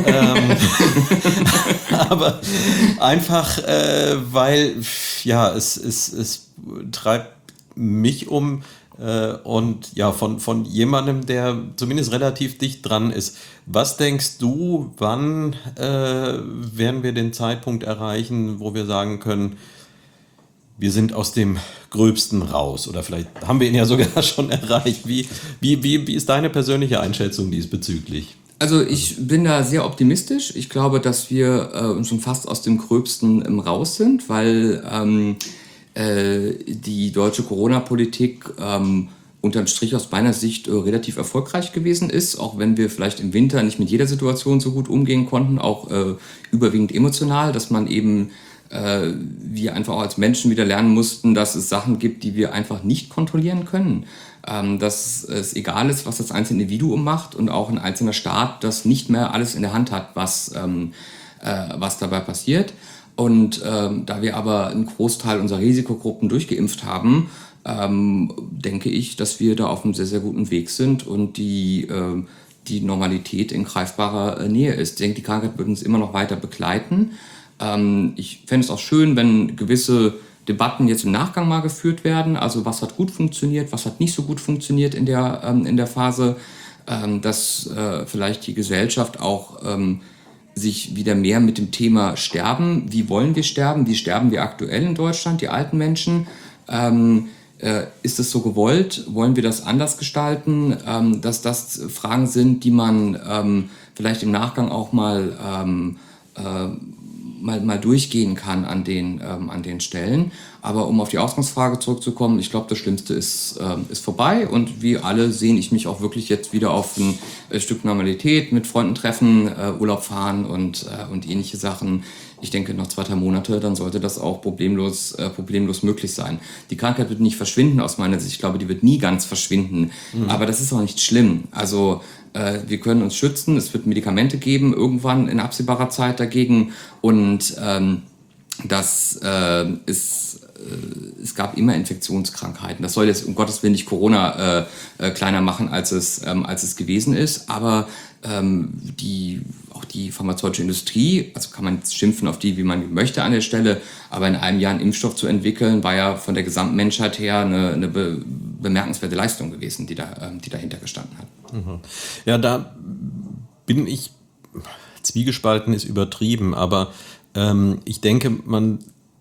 Aber einfach, weil ja, es treibt mich um und ja, von jemandem, der zumindest relativ dicht dran ist. Was denkst du, wann werden wir den Zeitpunkt erreichen, wo wir sagen können, wir sind aus dem Gröbsten raus oder vielleicht haben wir ihn ja sogar schon erreicht. Wie ist deine persönliche Einschätzung diesbezüglich? Also ich bin da sehr optimistisch. Ich glaube, dass wir schon fast aus dem Gröbsten raus sind, weil die deutsche Corona-Politik unterm Strich aus meiner Sicht relativ erfolgreich gewesen ist, auch wenn wir vielleicht im Winter nicht mit jeder Situation so gut umgehen konnten, auch überwiegend emotional, dass man eben wir einfach auch als Menschen wieder lernen mussten, dass es Sachen gibt, die wir einfach nicht kontrollieren können. Dass es egal ist, was das einzelne Individuum macht und auch ein einzelner Staat das nicht mehr alles in der Hand hat, was dabei passiert. Und da wir aber einen Großteil unserer Risikogruppen durchgeimpft haben, denke ich, dass wir da auf einem sehr, sehr guten Weg sind und die Normalität in greifbarer Nähe ist. Ich denke, die Krankheit wird uns immer noch weiter begleiten. Ich fände es auch schön, wenn gewisse Debatten jetzt im Nachgang mal geführt werden. Also was hat gut funktioniert, was hat nicht so gut funktioniert in der Phase, dass vielleicht die Gesellschaft auch sich wieder mehr mit dem Thema Sterben, wie wollen wir sterben, wie sterben wir aktuell in Deutschland, die alten Menschen, ist es so gewollt, wollen wir das anders gestalten, dass das Fragen sind, die man vielleicht im Nachgang auch mal durchgehen kann an den Stellen. Aber um auf die Ausgangsfrage zurückzukommen, ich glaube, das Schlimmste ist vorbei und wie alle sehne ich mich auch wirklich jetzt wieder auf ein Stück Normalität, mit Freunden treffen, Urlaub fahren und ähnliche Sachen. Ich denke, noch 2-3 Monate, dann sollte das auch problemlos möglich sein. Die Krankheit wird nicht verschwinden aus meiner Sicht. Ich glaube, die wird nie ganz verschwinden. Aber das ist auch nicht schlimm. Also wir können uns schützen. Es wird Medikamente geben, irgendwann in absehbarer Zeit dagegen. Und es gab immer Infektionskrankheiten. Das soll jetzt um Gottes Willen nicht Corona kleiner machen, als es gewesen ist. Aber auch die pharmazeutische Industrie, also kann man jetzt schimpfen auf die, wie man möchte an der Stelle, aber in einem Jahr einen Impfstoff zu entwickeln, war ja von der gesamten Menschheit her eine bemerkenswerte Leistung gewesen, die dahinter gestanden hat. Ja, da bin ich, zwiegespalten ist übertrieben, aber ich denke, man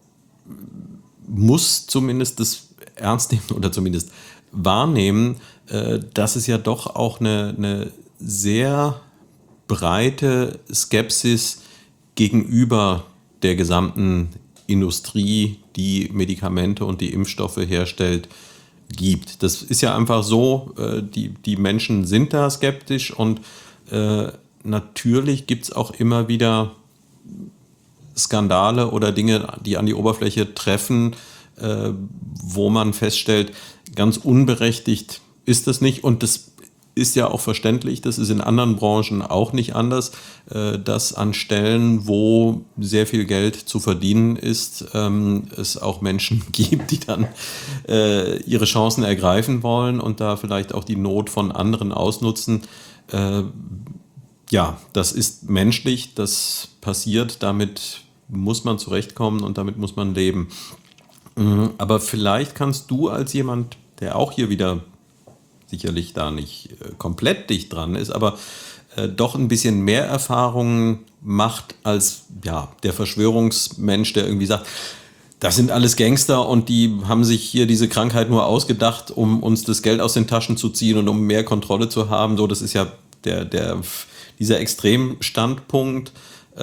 muss zumindest das ernst nehmen oder zumindest wahrnehmen, dass es ja doch auch eine sehr breite Skepsis gegenüber der gesamten Industrie, die Medikamente und die Impfstoffe herstellt, gibt. Das ist ja einfach so, die Menschen sind da skeptisch und natürlich gibt es auch immer wieder Skandale oder Dinge, die an die Oberfläche treffen, wo man feststellt, ganz unberechtigt ist das nicht und das ist ja auch verständlich, das ist in anderen Branchen auch nicht anders, dass an Stellen, wo sehr viel Geld zu verdienen ist, es auch Menschen gibt, die dann ihre Chancen ergreifen wollen und da vielleicht auch die Not von anderen ausnutzen. Ja, das ist menschlich, das passiert, damit muss man zurechtkommen und damit muss man leben. Aber vielleicht kannst du als jemand, der auch hier wieder sicherlich da nicht komplett dicht dran ist, aber doch ein bisschen mehr Erfahrungen macht als der Verschwörungsmensch, der irgendwie sagt, das sind alles Gangster und die haben sich hier diese Krankheit nur ausgedacht, um uns das Geld aus den Taschen zu ziehen und um mehr Kontrolle zu haben. So, das ist ja dieser Extremstandpunkt.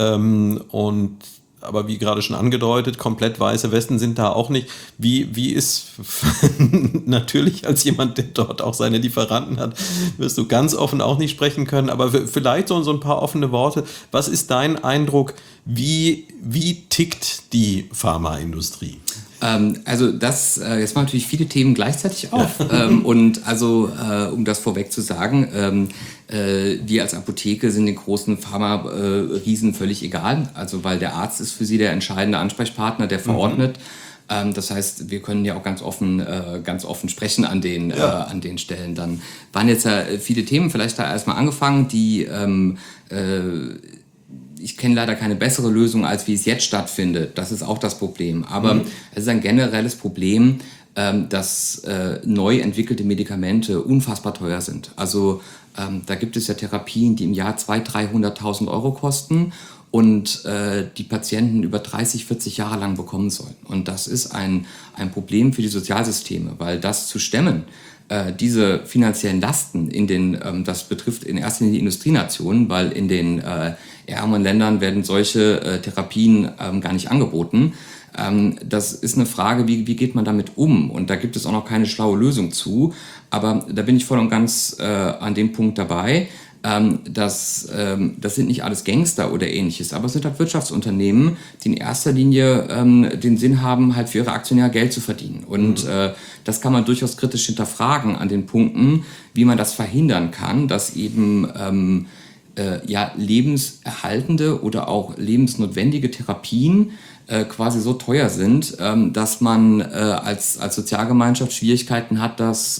Aber wie gerade schon angedeutet, komplett weiße Westen sind da auch nicht. Wie ist natürlich als jemand, der dort auch seine Lieferanten hat, wirst du ganz offen auch nicht sprechen können, aber vielleicht so ein paar offene Worte. Was ist dein Eindruck, wie tickt die Pharmaindustrie? Also jetzt machen natürlich viele Themen gleichzeitig auf. Und um das vorweg zu sagen, wir als Apotheke sind den großen Pharma-Riesen völlig egal. Also weil der Arzt ist für sie der entscheidende Ansprechpartner, der verordnet. Das heißt, wir können ja auch ganz offen sprechen an den Stellen. Dann waren jetzt ja viele Themen, vielleicht da erstmal angefangen, die ich kenne leider keine bessere Lösung, als wie es jetzt stattfindet. Das ist auch das Problem. Aber es ist ein generelles Problem, dass neu entwickelte Medikamente unfassbar teuer sind. Also da gibt es ja Therapien, die im Jahr 200.000-300.000 Euro kosten und die Patienten über 30, 40 Jahre lang bekommen sollen. Und das ist ein Problem für die Sozialsysteme, weil das zu stemmen, diese finanziellen Lasten das betrifft in erster Linie die Industrienationen, weil in den ärmeren Ländern werden solche Therapien gar nicht angeboten. Das ist eine Frage, wie geht man damit um? Und da gibt es auch noch keine schlaue Lösung zu. Aber da bin ich voll und ganz an dem Punkt dabei. Das sind nicht alles Gangster oder ähnliches, aber es sind halt Wirtschaftsunternehmen, die in erster Linie den Sinn haben, halt für ihre Aktionäre Geld zu verdienen. Und das kann man durchaus kritisch hinterfragen an den Punkten, wie man das verhindern kann, dass eben lebenserhaltende oder auch lebensnotwendige Therapien quasi so teuer sind, dass man als Sozialgemeinschaft Schwierigkeiten hat, das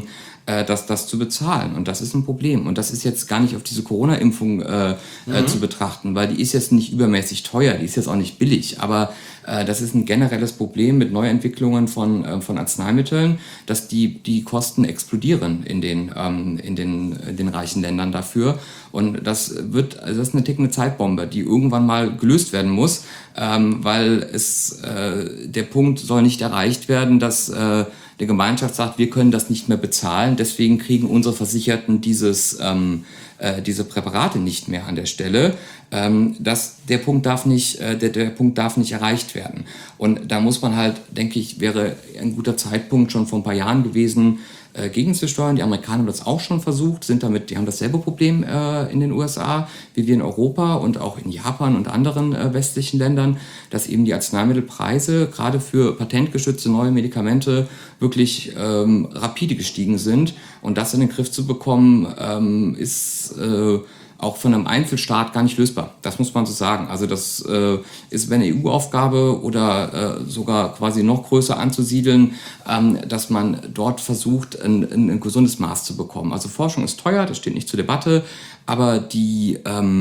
zu bezahlen. Und das ist ein Problem. Und das ist jetzt gar nicht auf diese Corona-Impfung zu betrachten, weil die ist jetzt nicht übermäßig teuer, die ist jetzt auch nicht billig. Aber das ist ein generelles Problem mit Neuentwicklungen von Arzneimitteln, dass die Kosten explodieren in den reichen Ländern dafür. Und das ist eine tickende Zeitbombe, die irgendwann mal gelöst werden muss, weil der Punkt soll nicht erreicht werden, dass der Gemeinschaft sagt, wir können das nicht mehr bezahlen, deswegen kriegen unsere Versicherten diese Präparate nicht mehr an der Stelle. Der Punkt darf nicht erreicht werden. Und da muss man halt, denke ich, wäre ein guter Zeitpunkt schon vor ein paar Jahren gewesen, gegenzusteuern. Die Amerikaner haben das auch schon versucht, die haben dasselbe Problem in den USA wie wir in Europa und auch in Japan und anderen westlichen Ländern, dass eben die Arzneimittelpreise gerade für patentgeschützte neue Medikamente wirklich rapide gestiegen sind. Und das in den Griff zu bekommen, ist auch von einem Einzelstaat gar nicht lösbar. Das muss man so sagen. Also das ist eine EU-Aufgabe oder sogar quasi noch größer anzusiedeln, dass man dort versucht, ein gesundes Maß zu bekommen. Also Forschung ist teuer, das steht nicht zur Debatte, aber die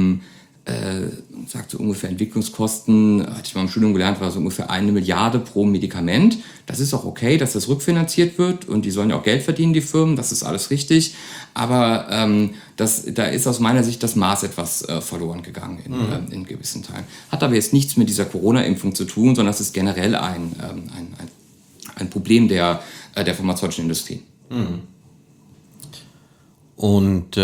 sagt so ungefähr Entwicklungskosten, hatte ich mal im Studium gelernt, war so ungefähr 1 Milliarde pro Medikament. Das ist auch okay, dass das rückfinanziert wird und die sollen ja auch Geld verdienen, die Firmen, das ist alles richtig. Aber da ist aus meiner Sicht das Maß etwas verloren gegangen in gewissen Teilen. Hat aber jetzt nichts mit dieser Corona-Impfung zu tun, sondern das ist generell ein Problem der pharmazeutischen Industrie. Und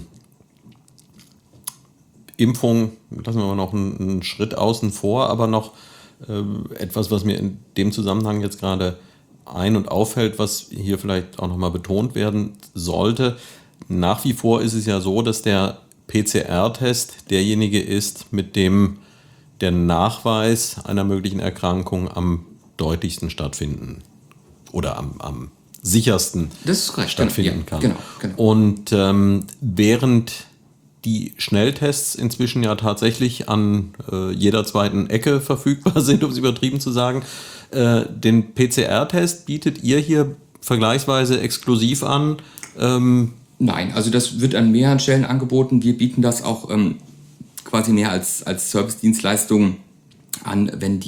Impfung, lassen wir mal noch einen Schritt außen vor, aber noch etwas, was mir in dem Zusammenhang jetzt gerade ein- und auffällt, was hier vielleicht auch nochmal betont werden sollte. Nach wie vor ist es ja so, dass der PCR-Test derjenige ist, mit dem der Nachweis einer möglichen Erkrankung am deutlichsten stattfinden oder am sichersten stattfinden kann. Genau. Und während die Schnelltests inzwischen ja tatsächlich an jeder zweiten Ecke verfügbar sind, um es übertrieben zu sagen. Den PCR-Test bietet ihr hier vergleichsweise exklusiv an? Nein, also das wird an mehreren Stellen angeboten. Wir bieten das auch quasi mehr als Service-Dienstleistung an, wenn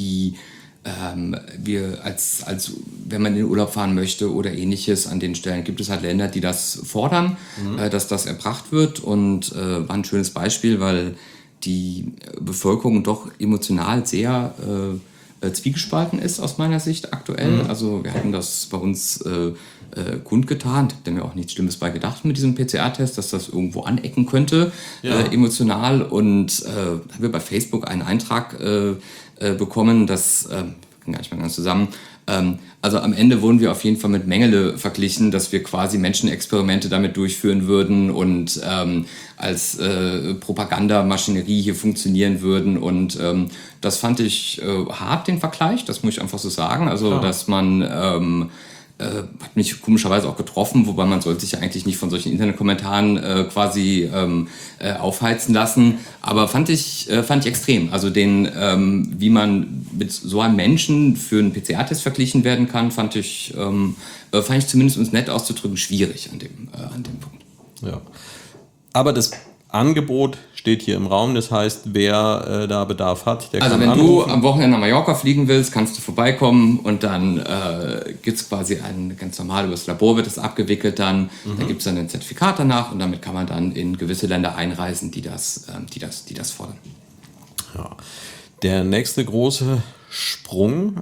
wenn man in den Urlaub fahren möchte oder ähnliches. An den Stellen gibt es halt Länder, die das fordern, dass das erbracht wird. Und war ein schönes Beispiel, weil die Bevölkerung doch emotional sehr zwiegespalten ist aus meiner Sicht aktuell. Also wir hatten das bei uns kundgetan. Ich habe mir auch nichts Schlimmes bei gedacht mit diesem PCR-Test, dass das irgendwo anecken könnte, emotional. Und haben wir bei Facebook einen Eintrag bekommen, das ging gar nicht mehr ganz zusammen. Also am Ende wurden wir auf jeden Fall mit Mengele verglichen, dass wir quasi Menschenexperimente damit durchführen würden und als Propagandamaschinerie hier funktionieren würden. Und das fand ich hart, den Vergleich, das muss ich einfach so sagen. Also, dass man hat mich komischerweise auch getroffen, wobei man sollte sich ja eigentlich nicht von solchen Internetkommentaren quasi aufheizen lassen. Aber fand ich extrem. Also wie man mit so einem Menschen für einen PCR-Test verglichen werden kann, fand ich zumindest, um es nett auszudrücken, schwierig an dem Punkt. Ja. Aber das Angebot steht hier im Raum, das heißt, wer da Bedarf hat, der kann anrufen. Also wenn du am Wochenende nach Mallorca fliegen willst, kannst du vorbeikommen und dann gibt es quasi ganz normal, über das Labor wird das abgewickelt dann, da gibt es dann ein Zertifikat danach und damit kann man dann in gewisse Länder einreisen, die das fordern. Ja. Der nächste große Sprung,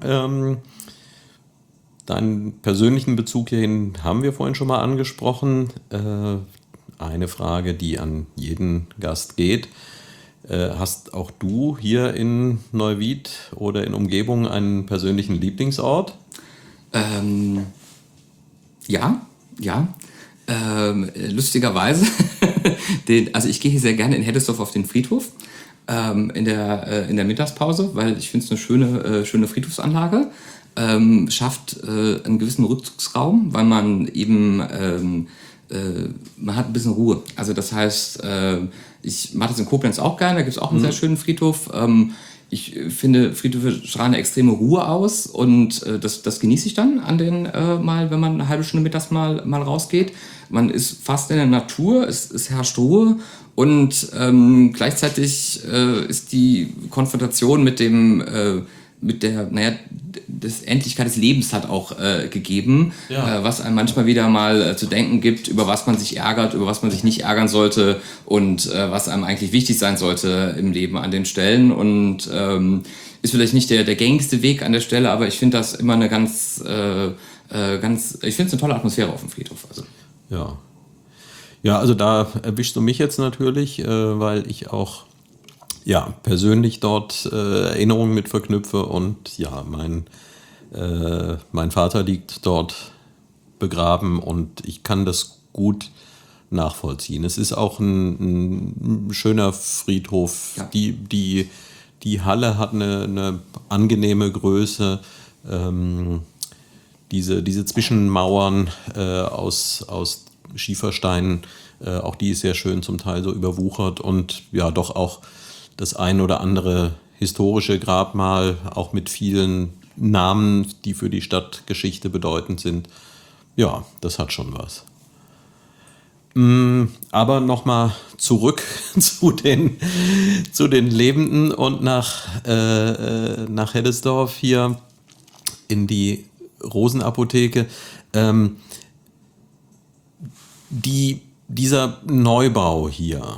deinen persönlichen Bezug hierhin haben wir vorhin schon mal angesprochen. Eine Frage, die an jeden Gast geht. Hast auch du hier in Neuwied oder in Umgebung einen persönlichen Lieblingsort? Ja, Ja, lustigerweise, also ich gehe hier sehr gerne in Heddesdorf auf den Friedhof in der Mittagspause, weil ich finde es eine schöne Friedhofsanlage. Schafft einen gewissen Rückzugsraum, weil man eben man hat ein bisschen Ruhe. Also das heißt, ich mache das in Koblenz auch gerne, da gibt es auch einen sehr schönen Friedhof. Ich finde, Friedhöfe strahlen eine extreme Ruhe aus und das genieße ich dann an den mal, wenn man eine halbe Stunde mittags mal rausgeht. Man ist fast in der Natur, es herrscht Ruhe und gleichzeitig ist die Konfrontation mit der Endlichkeit des Lebens hat auch gegeben, was einem manchmal wieder mal zu denken gibt, über was man sich ärgert, über was man sich nicht ärgern sollte und was einem eigentlich wichtig sein sollte im Leben an den Stellen und ist vielleicht nicht der gängigste Weg an der Stelle, aber ich finde das immer eine ich finde es eine tolle Atmosphäre auf dem Friedhof. Also. Ja, also da erwischst du mich jetzt natürlich, weil ich auch persönlich dort Erinnerungen mit verknüpfe und ja, mein Vater liegt dort begraben und ich kann das gut nachvollziehen. Es ist auch ein schöner Friedhof. Ja. Die Halle hat eine angenehme Größe. Diese Zwischenmauern aus Schiefersteinen, auch die ist sehr schön zum Teil so überwuchert und ja, doch auch das ein oder andere historische Grabmal, auch mit vielen Namen, die für die Stadtgeschichte bedeutend sind. Ja, das hat schon was. Aber nochmal zurück zu den Lebenden und nach Heddesdorf hier in die Rosenapotheke. Dieser Neubau hier,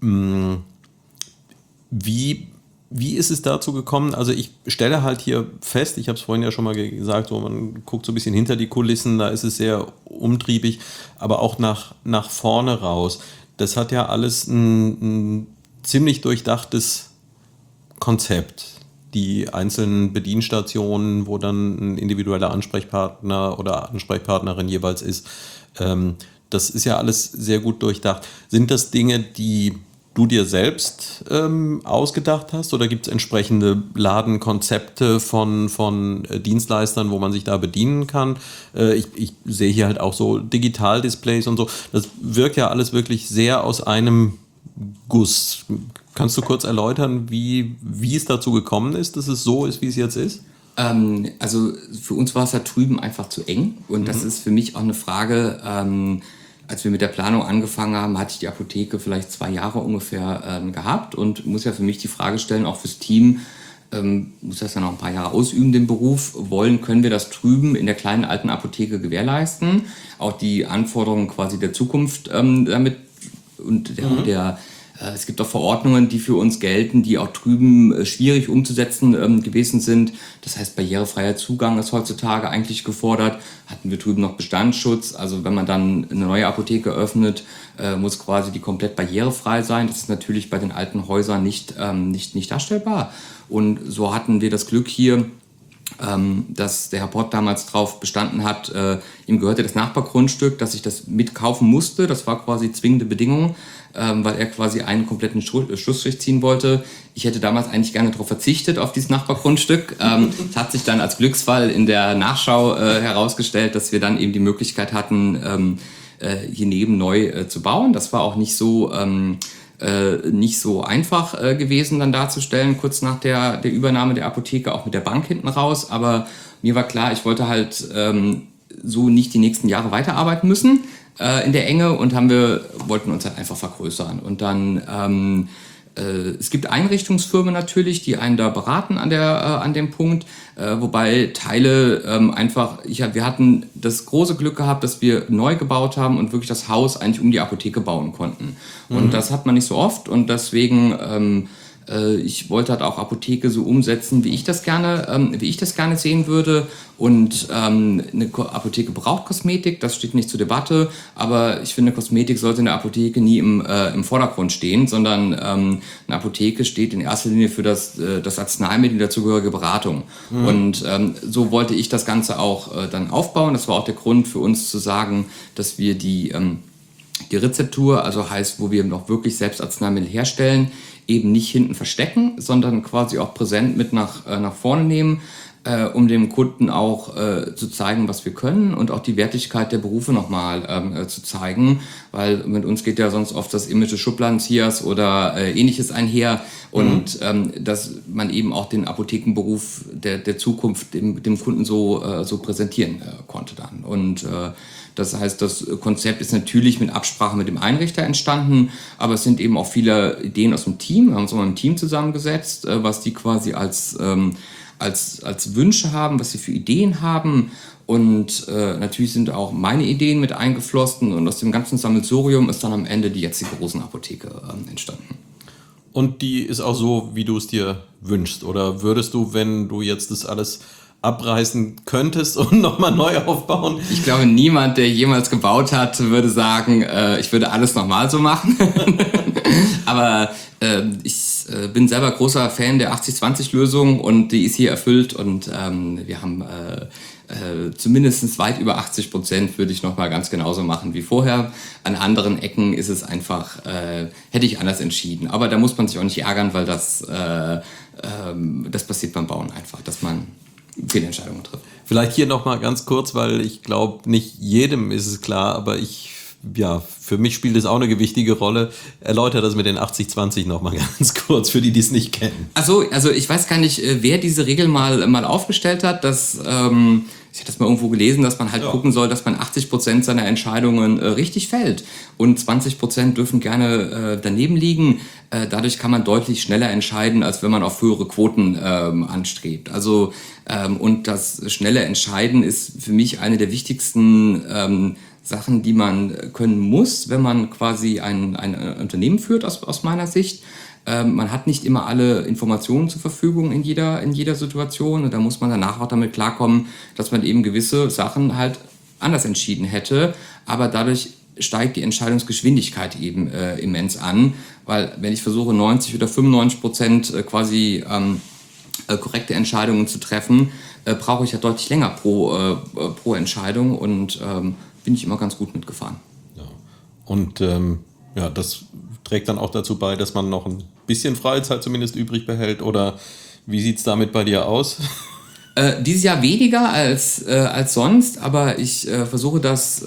wie ist es dazu gekommen? Also ich stelle halt hier fest, ich habe es vorhin ja schon mal gesagt, so man guckt so ein bisschen hinter die Kulissen, da ist es sehr umtriebig, aber auch nach vorne raus. Das hat ja alles ein ziemlich durchdachtes Konzept. Die einzelnen Bedienstationen, wo dann ein individueller Ansprechpartner oder Ansprechpartnerin jeweils ist, das ist ja alles sehr gut durchdacht. Sind das Dinge, die du dir selbst ausgedacht hast oder gibt es entsprechende Ladenkonzepte von Dienstleistern, wo man sich da bedienen kann? Ich sehe hier halt auch so Digitaldisplays und so. Das wirkt ja alles wirklich sehr aus einem Guss. Kannst du kurz erläutern, wie es dazu gekommen ist, dass es so ist, wie es jetzt ist? Also für uns war es da drüben einfach zu eng und das ist für mich auch eine Frage, als wir mit der Planung angefangen haben, hatte ich die Apotheke vielleicht 2 Jahre ungefähr gehabt und muss ja für mich die Frage stellen, auch fürs Team, muss das ja noch ein paar Jahre ausüben, den Beruf, können wir das drüben in der kleinen alten Apotheke gewährleisten, auch die Anforderungen quasi der Zukunft damit und es gibt auch Verordnungen, die für uns gelten, die auch drüben schwierig umzusetzen gewesen sind. Das heißt, barrierefreier Zugang ist heutzutage eigentlich gefordert. Hatten wir drüben noch Bestandsschutz. Also wenn man dann eine neue Apotheke öffnet, muss quasi die komplett barrierefrei sein. Das ist natürlich bei den alten Häusern nicht darstellbar. Und so hatten wir das Glück hier, dass der Herr Pott damals drauf bestanden hat, ihm gehörte das Nachbargrundstück, dass ich das mitkaufen musste. Das war quasi zwingende Bedingung, weil er quasi einen kompletten Schlussstrich ziehen wollte. Ich hätte damals eigentlich gerne darauf verzichtet, auf dieses Nachbargrundstück. Es hat sich dann als Glücksfall in der Nachschau herausgestellt, dass wir dann eben die Möglichkeit hatten, hier neben neu zu bauen. Das war auch nicht so einfach gewesen dann darzustellen, kurz nach der Übernahme der Apotheke, auch mit der Bank hinten raus. Aber mir war klar, ich wollte halt so nicht die nächsten Jahre weiterarbeiten müssen in der Enge und wollten uns halt einfach vergrößern. Und dann, es gibt Einrichtungsfirmen natürlich, die einen da beraten an dem Punkt, wobei Teile wir hatten das große Glück gehabt, dass wir neu gebaut haben und wirklich das Haus eigentlich um die Apotheke bauen konnten. Und das hat man nicht so oft und deswegen Ich wollte halt auch Apotheke so umsetzen, wie ich das gerne sehen würde. Und eine Apotheke braucht Kosmetik, das steht nicht zur Debatte. Aber ich finde, Kosmetik sollte in der Apotheke nie im Vordergrund stehen, sondern eine Apotheke steht in erster Linie für das Arzneimittel, die dazugehörige Beratung. Und so wollte ich das Ganze auch dann aufbauen. Das war auch der Grund für uns zu sagen, dass wir die Rezeptur, also heißt, wo wir noch wirklich selbst Arzneimittel herstellen, eben nicht hinten verstecken, sondern quasi auch präsent mit nach vorne nehmen, um dem Kunden auch zu zeigen, was wir können und auch die Wertigkeit der Berufe nochmal zu zeigen, weil mit uns geht ja sonst oft das Image des Schubladenziehers oder ähnliches einher und dass man eben auch den Apothekenberuf der Zukunft dem Kunden so präsentieren konnte dann. Und das heißt, das Konzept ist natürlich mit Absprache mit dem Einrichter entstanden, aber es sind eben auch viele Ideen aus dem Team. Wir haben uns auch im Team zusammengesetzt, was die quasi als Wünsche haben, was sie für Ideen haben. Und natürlich sind auch meine Ideen mit eingeflossen. Und aus dem ganzen Sammelsurium ist dann am Ende die jetzige Rosenapotheke entstanden. Und die ist auch so, wie du es dir wünschst? Oder würdest du, wenn du jetzt das alles abreißen könntest und nochmal neu aufbauen? Ich glaube, niemand, der jemals gebaut hat, würde sagen, ich würde alles nochmal so machen. Aber ich bin selber großer Fan der 80-20-Lösung und die ist hier erfüllt und wir haben zumindest weit über 80%, würde ich nochmal ganz genauso machen wie vorher. An anderen Ecken ist es einfach, hätte ich anders entschieden. Aber da muss man sich auch nicht ärgern, weil das passiert beim Bauen einfach, dass man viele Entscheidungen trifft. Vielleicht hier nochmal ganz kurz, weil ich glaube, nicht jedem ist es klar, aber für mich spielt es auch eine gewichtige Rolle. Erläutere das mit den 80-20 nochmal ganz kurz, für die, die es nicht kennen. Also ich weiß gar nicht, wer diese Regel mal aufgestellt hat. Ich hatte das mal irgendwo gelesen, dass man halt gucken soll, dass man 80% seiner Entscheidungen richtig fällt. Und 20% dürfen gerne daneben liegen. Dadurch kann man deutlich schneller entscheiden, als wenn man auf höhere Quoten anstrebt. Also, und das schnelle Entscheiden ist für mich eine der wichtigsten Sachen, die man können muss, wenn man quasi ein Unternehmen führt, aus meiner Sicht. Man hat nicht immer alle Informationen zur Verfügung in jeder Situation und da muss man danach auch damit klarkommen, dass man eben gewisse Sachen halt anders entschieden hätte, aber dadurch steigt die Entscheidungsgeschwindigkeit eben immens an, weil wenn ich versuche 90 oder 95% quasi korrekte Entscheidungen zu treffen, brauche ich ja deutlich länger pro Entscheidung und bin ich immer ganz gut mitgefahren. Ja. Und das trägt dann auch dazu bei, dass man noch ein bisschen Freizeit zumindest übrig behält, oder wie sieht es damit bei dir aus? Dieses Jahr weniger als sonst, aber ich versuche, dass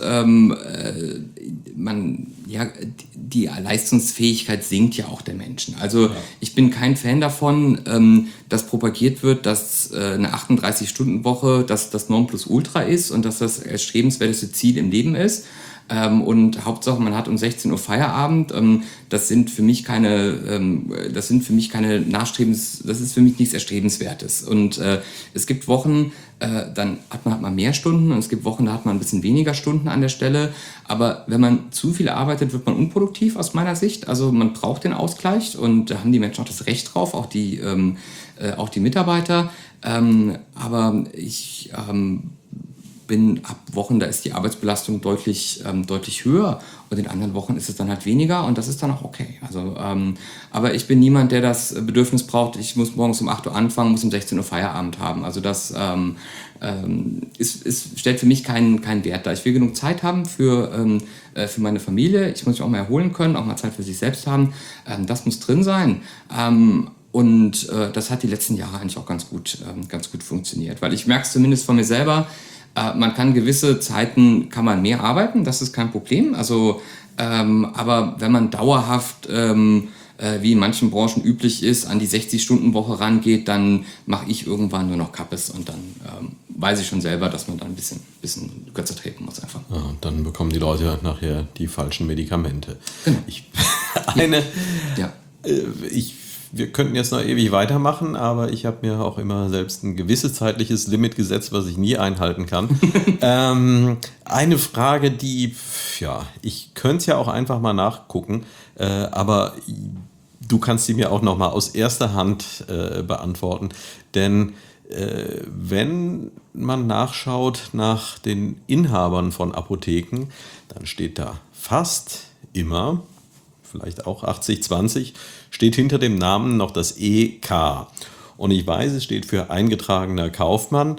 die Leistungsfähigkeit sinkt ja auch der Menschen. Also ich bin kein Fan davon, dass propagiert wird, dass eine 38-Stunden-Woche das Nonplusultra ist und dass das erstrebenswerteste Ziel im Leben ist. Und Hauptsache, man hat um 16 Uhr Feierabend. Das sind für mich das ist für mich nichts Erstrebenswertes. Und es gibt Wochen, dann hat man mehr Stunden und es gibt Wochen, da hat man ein bisschen weniger Stunden an der Stelle. Aber wenn man zu viel arbeitet, wird man unproduktiv aus meiner Sicht. Also man braucht den Ausgleich und da haben die Menschen auch das Recht drauf, auch die Mitarbeiter. Aber ich bin ab Wochen, da ist die Arbeitsbelastung deutlich höher und in anderen Wochen ist es dann halt weniger und das ist dann auch okay. Also, aber ich bin niemand, der das Bedürfnis braucht, ich muss morgens um 8 Uhr anfangen, muss um 16 Uhr Feierabend haben. Also das stellt für mich keinen Wert dar. Ich will genug Zeit haben für meine Familie, ich muss mich auch mal erholen können, auch mal Zeit für sich selbst haben. Das muss drin sein. Und das hat die letzten Jahre eigentlich auch ganz gut funktioniert, weil ich merke es zumindest von mir selber. Man kann gewisse Zeiten mehr arbeiten, das ist kein Problem. Also, aber wenn man dauerhaft, wie in manchen Branchen üblich ist, an die 60-Stunden-Woche rangeht, dann mache ich irgendwann nur noch Kappes und dann weiß ich schon selber, dass man dann ein bisschen kürzer treten muss einfach. Ja, und dann bekommen die Leute nachher die falschen Medikamente. Genau. Wir könnten jetzt noch ewig weitermachen, aber ich habe mir auch immer selbst ein gewisses zeitliches Limit gesetzt, was ich nie einhalten kann. Eine Frage, ich könnte es ja auch einfach mal nachgucken, aber du kannst sie mir auch nochmal aus erster Hand beantworten. Denn wenn man nachschaut nach den Inhabern von Apotheken, dann steht da fast immer, vielleicht auch 80/20, steht hinter dem Namen noch das EK. Und ich weiß, es steht für eingetragener Kaufmann.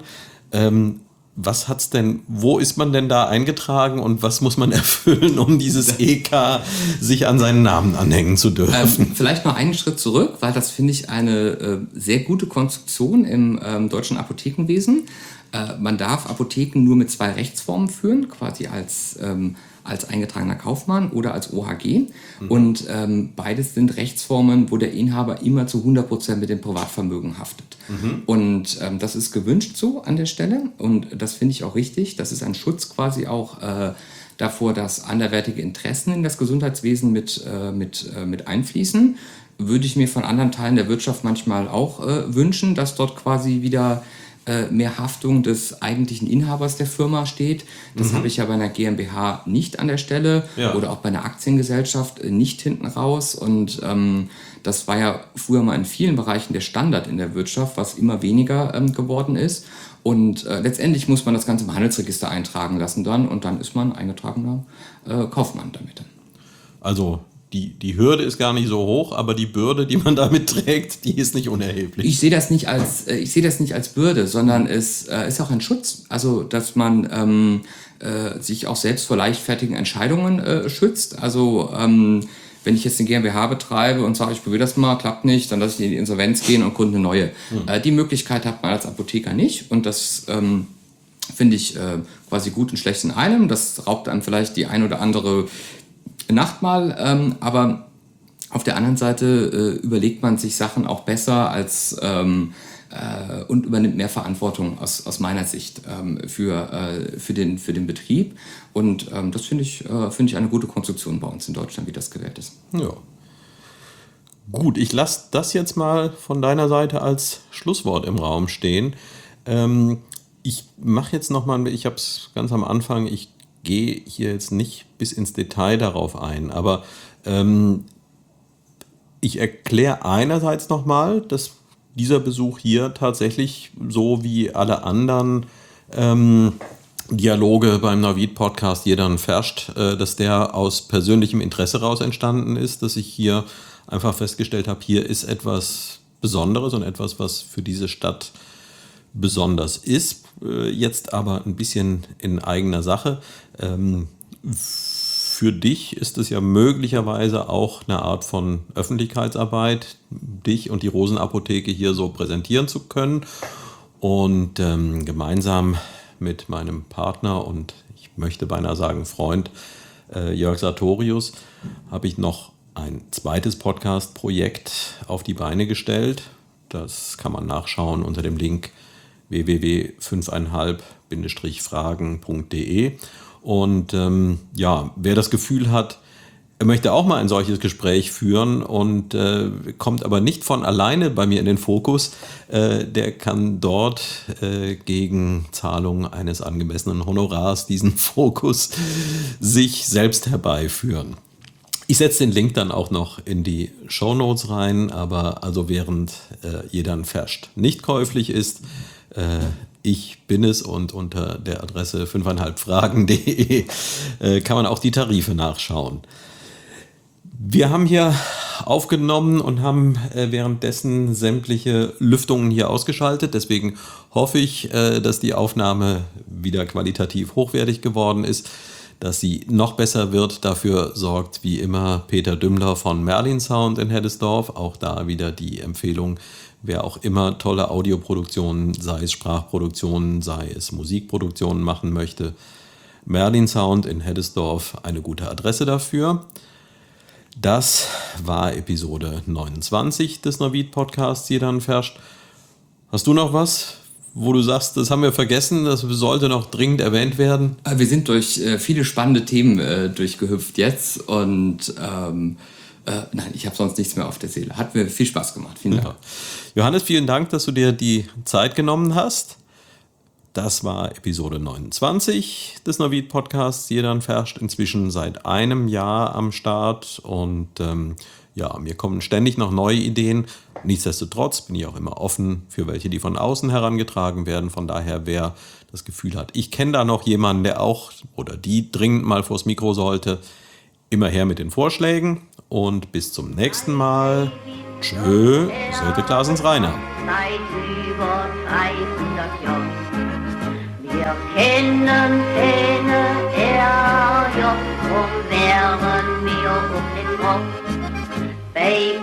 Was hat's denn, wo ist man denn da eingetragen und was muss man erfüllen, um dieses EK sich an seinen Namen anhängen zu dürfen? Vielleicht noch einen Schritt zurück, weil das finde ich eine sehr gute Konstruktion im deutschen Apothekenwesen. Man darf Apotheken nur mit 2 Rechtsformen führen, quasi als eingetragener Kaufmann oder als OHG. Und beides sind Rechtsformen, wo der Inhaber immer zu 100% mit dem Privatvermögen haftet. Und das ist gewünscht so an der Stelle und das finde ich auch richtig. Das ist ein Schutz quasi auch davor, dass anderweitige Interessen in das Gesundheitswesen mit einfließen. Würde ich mir von anderen Teilen der Wirtschaft manchmal auch wünschen, dass dort quasi wieder mehr Haftung des eigentlichen Inhabers der Firma steht. Das habe ich ja bei einer GmbH nicht an der Stelle oder auch bei einer Aktiengesellschaft nicht hinten raus. Und das war ja früher mal in vielen Bereichen der Standard in der Wirtschaft, was immer weniger geworden ist. Und letztendlich muss man das Ganze im Handelsregister eintragen lassen dann und dann ist man eingetragener Kaufmann damit. Also die Hürde ist gar nicht so hoch, aber die Bürde, die man damit trägt, die ist nicht unerheblich. Ich sehe das nicht als Bürde, sondern es ist auch ein Schutz. Also, dass man sich auch selbst vor leichtfertigen Entscheidungen schützt. Also, wenn ich jetzt eine GmbH betreibe und sage, ich probiere das mal, klappt nicht, dann lasse ich in die Insolvenz gehen und gründe eine neue. Die Möglichkeit hat man als Apotheker nicht und das finde ich quasi gut und schlecht in einem. Das raubt einem vielleicht die ein oder andere Nacht mal, aber auf der anderen Seite überlegt man sich Sachen auch besser als und übernimmt mehr Verantwortung aus meiner Sicht für den Betrieb. Und das finde ich eine gute Konstruktion bei uns in Deutschland, wie das gewählt ist. Ja. Gut, ich lasse das jetzt mal von deiner Seite als Schlusswort im Raum stehen. Ich mache jetzt nochmal, ich habe es ganz am Anfang, ich gehe hier jetzt nicht bis ins Detail darauf ein, aber ich erkläre einerseits nochmal, dass dieser Besuch hier tatsächlich so wie alle anderen Dialoge beim Navid-Podcast Jeder ein Ferscht, dass der aus persönlichem Interesse raus entstanden ist, dass ich hier einfach festgestellt habe, hier ist etwas Besonderes und etwas, was für diese Stadt besonders ist, jetzt aber ein bisschen in eigener Sache. Für dich ist es ja möglicherweise auch eine Art von Öffentlichkeitsarbeit, dich und die Rosenapotheke hier so präsentieren zu können. Und gemeinsam mit meinem Partner und ich möchte beinahe sagen Freund Jörg Sartorius habe ich noch ein zweites Podcast-Projekt auf die Beine gestellt. Das kann man nachschauen unter dem Link www.5,5-fragen.de. Und wer das Gefühl hat, er möchte auch mal ein solches Gespräch führen und kommt aber nicht von alleine bei mir in den Fokus, der kann dort gegen Zahlung eines angemessenen Honorars diesen Fokus sich selbst herbeiführen. Ich setze den Link dann auch noch in die Shownotes rein, aber also während Jeder ein Ferscht nicht käuflich ist, ich bin es und unter der Adresse 5,5fragen.de kann man auch die Tarife nachschauen. Wir haben hier aufgenommen und haben währenddessen sämtliche Lüftungen hier ausgeschaltet. Deswegen hoffe ich, dass die Aufnahme wieder qualitativ hochwertig geworden ist, dass sie noch besser wird. Dafür sorgt wie immer Peter Dümmler von Merlin Sound in Heddesdorf. Auch da wieder die Empfehlung, wer auch immer tolle Audioproduktionen, sei es Sprachproduktionen, sei es Musikproduktionen machen möchte. Merlin Sound in Heddesdorf, eine gute Adresse dafür. Das war Episode 29 des Navid-Podcasts Jeder ein Ferscht. Hast du noch was, wo du sagst, das haben wir vergessen, das sollte noch dringend erwähnt werden? Wir sind durch viele spannende Themen durchgehüpft jetzt und nein, ich habe sonst nichts mehr auf der Seele. Hat mir viel Spaß gemacht. Vielen Dank. Ja. Johannes, vielen Dank, dass du dir die Zeit genommen hast. Das war Episode 29 des Navid-Podcasts Jeder ein Ferscht, inzwischen seit einem Jahr am Start und Ja, mir kommen ständig noch neue Ideen. Nichtsdestotrotz bin ich auch immer offen für welche, die von außen herangetragen werden. Von daher, wer das Gefühl hat, ich kenne da noch jemanden, der auch oder die dringend mal vors Mikro sollte, immer her mit den Vorschlägen. Und bis zum nächsten Mal. Tschö, Sölte Klasens Rainer. Seit über 300 Jahren. Wir kennen keine RJ, drum wären wir um den Rock. Bei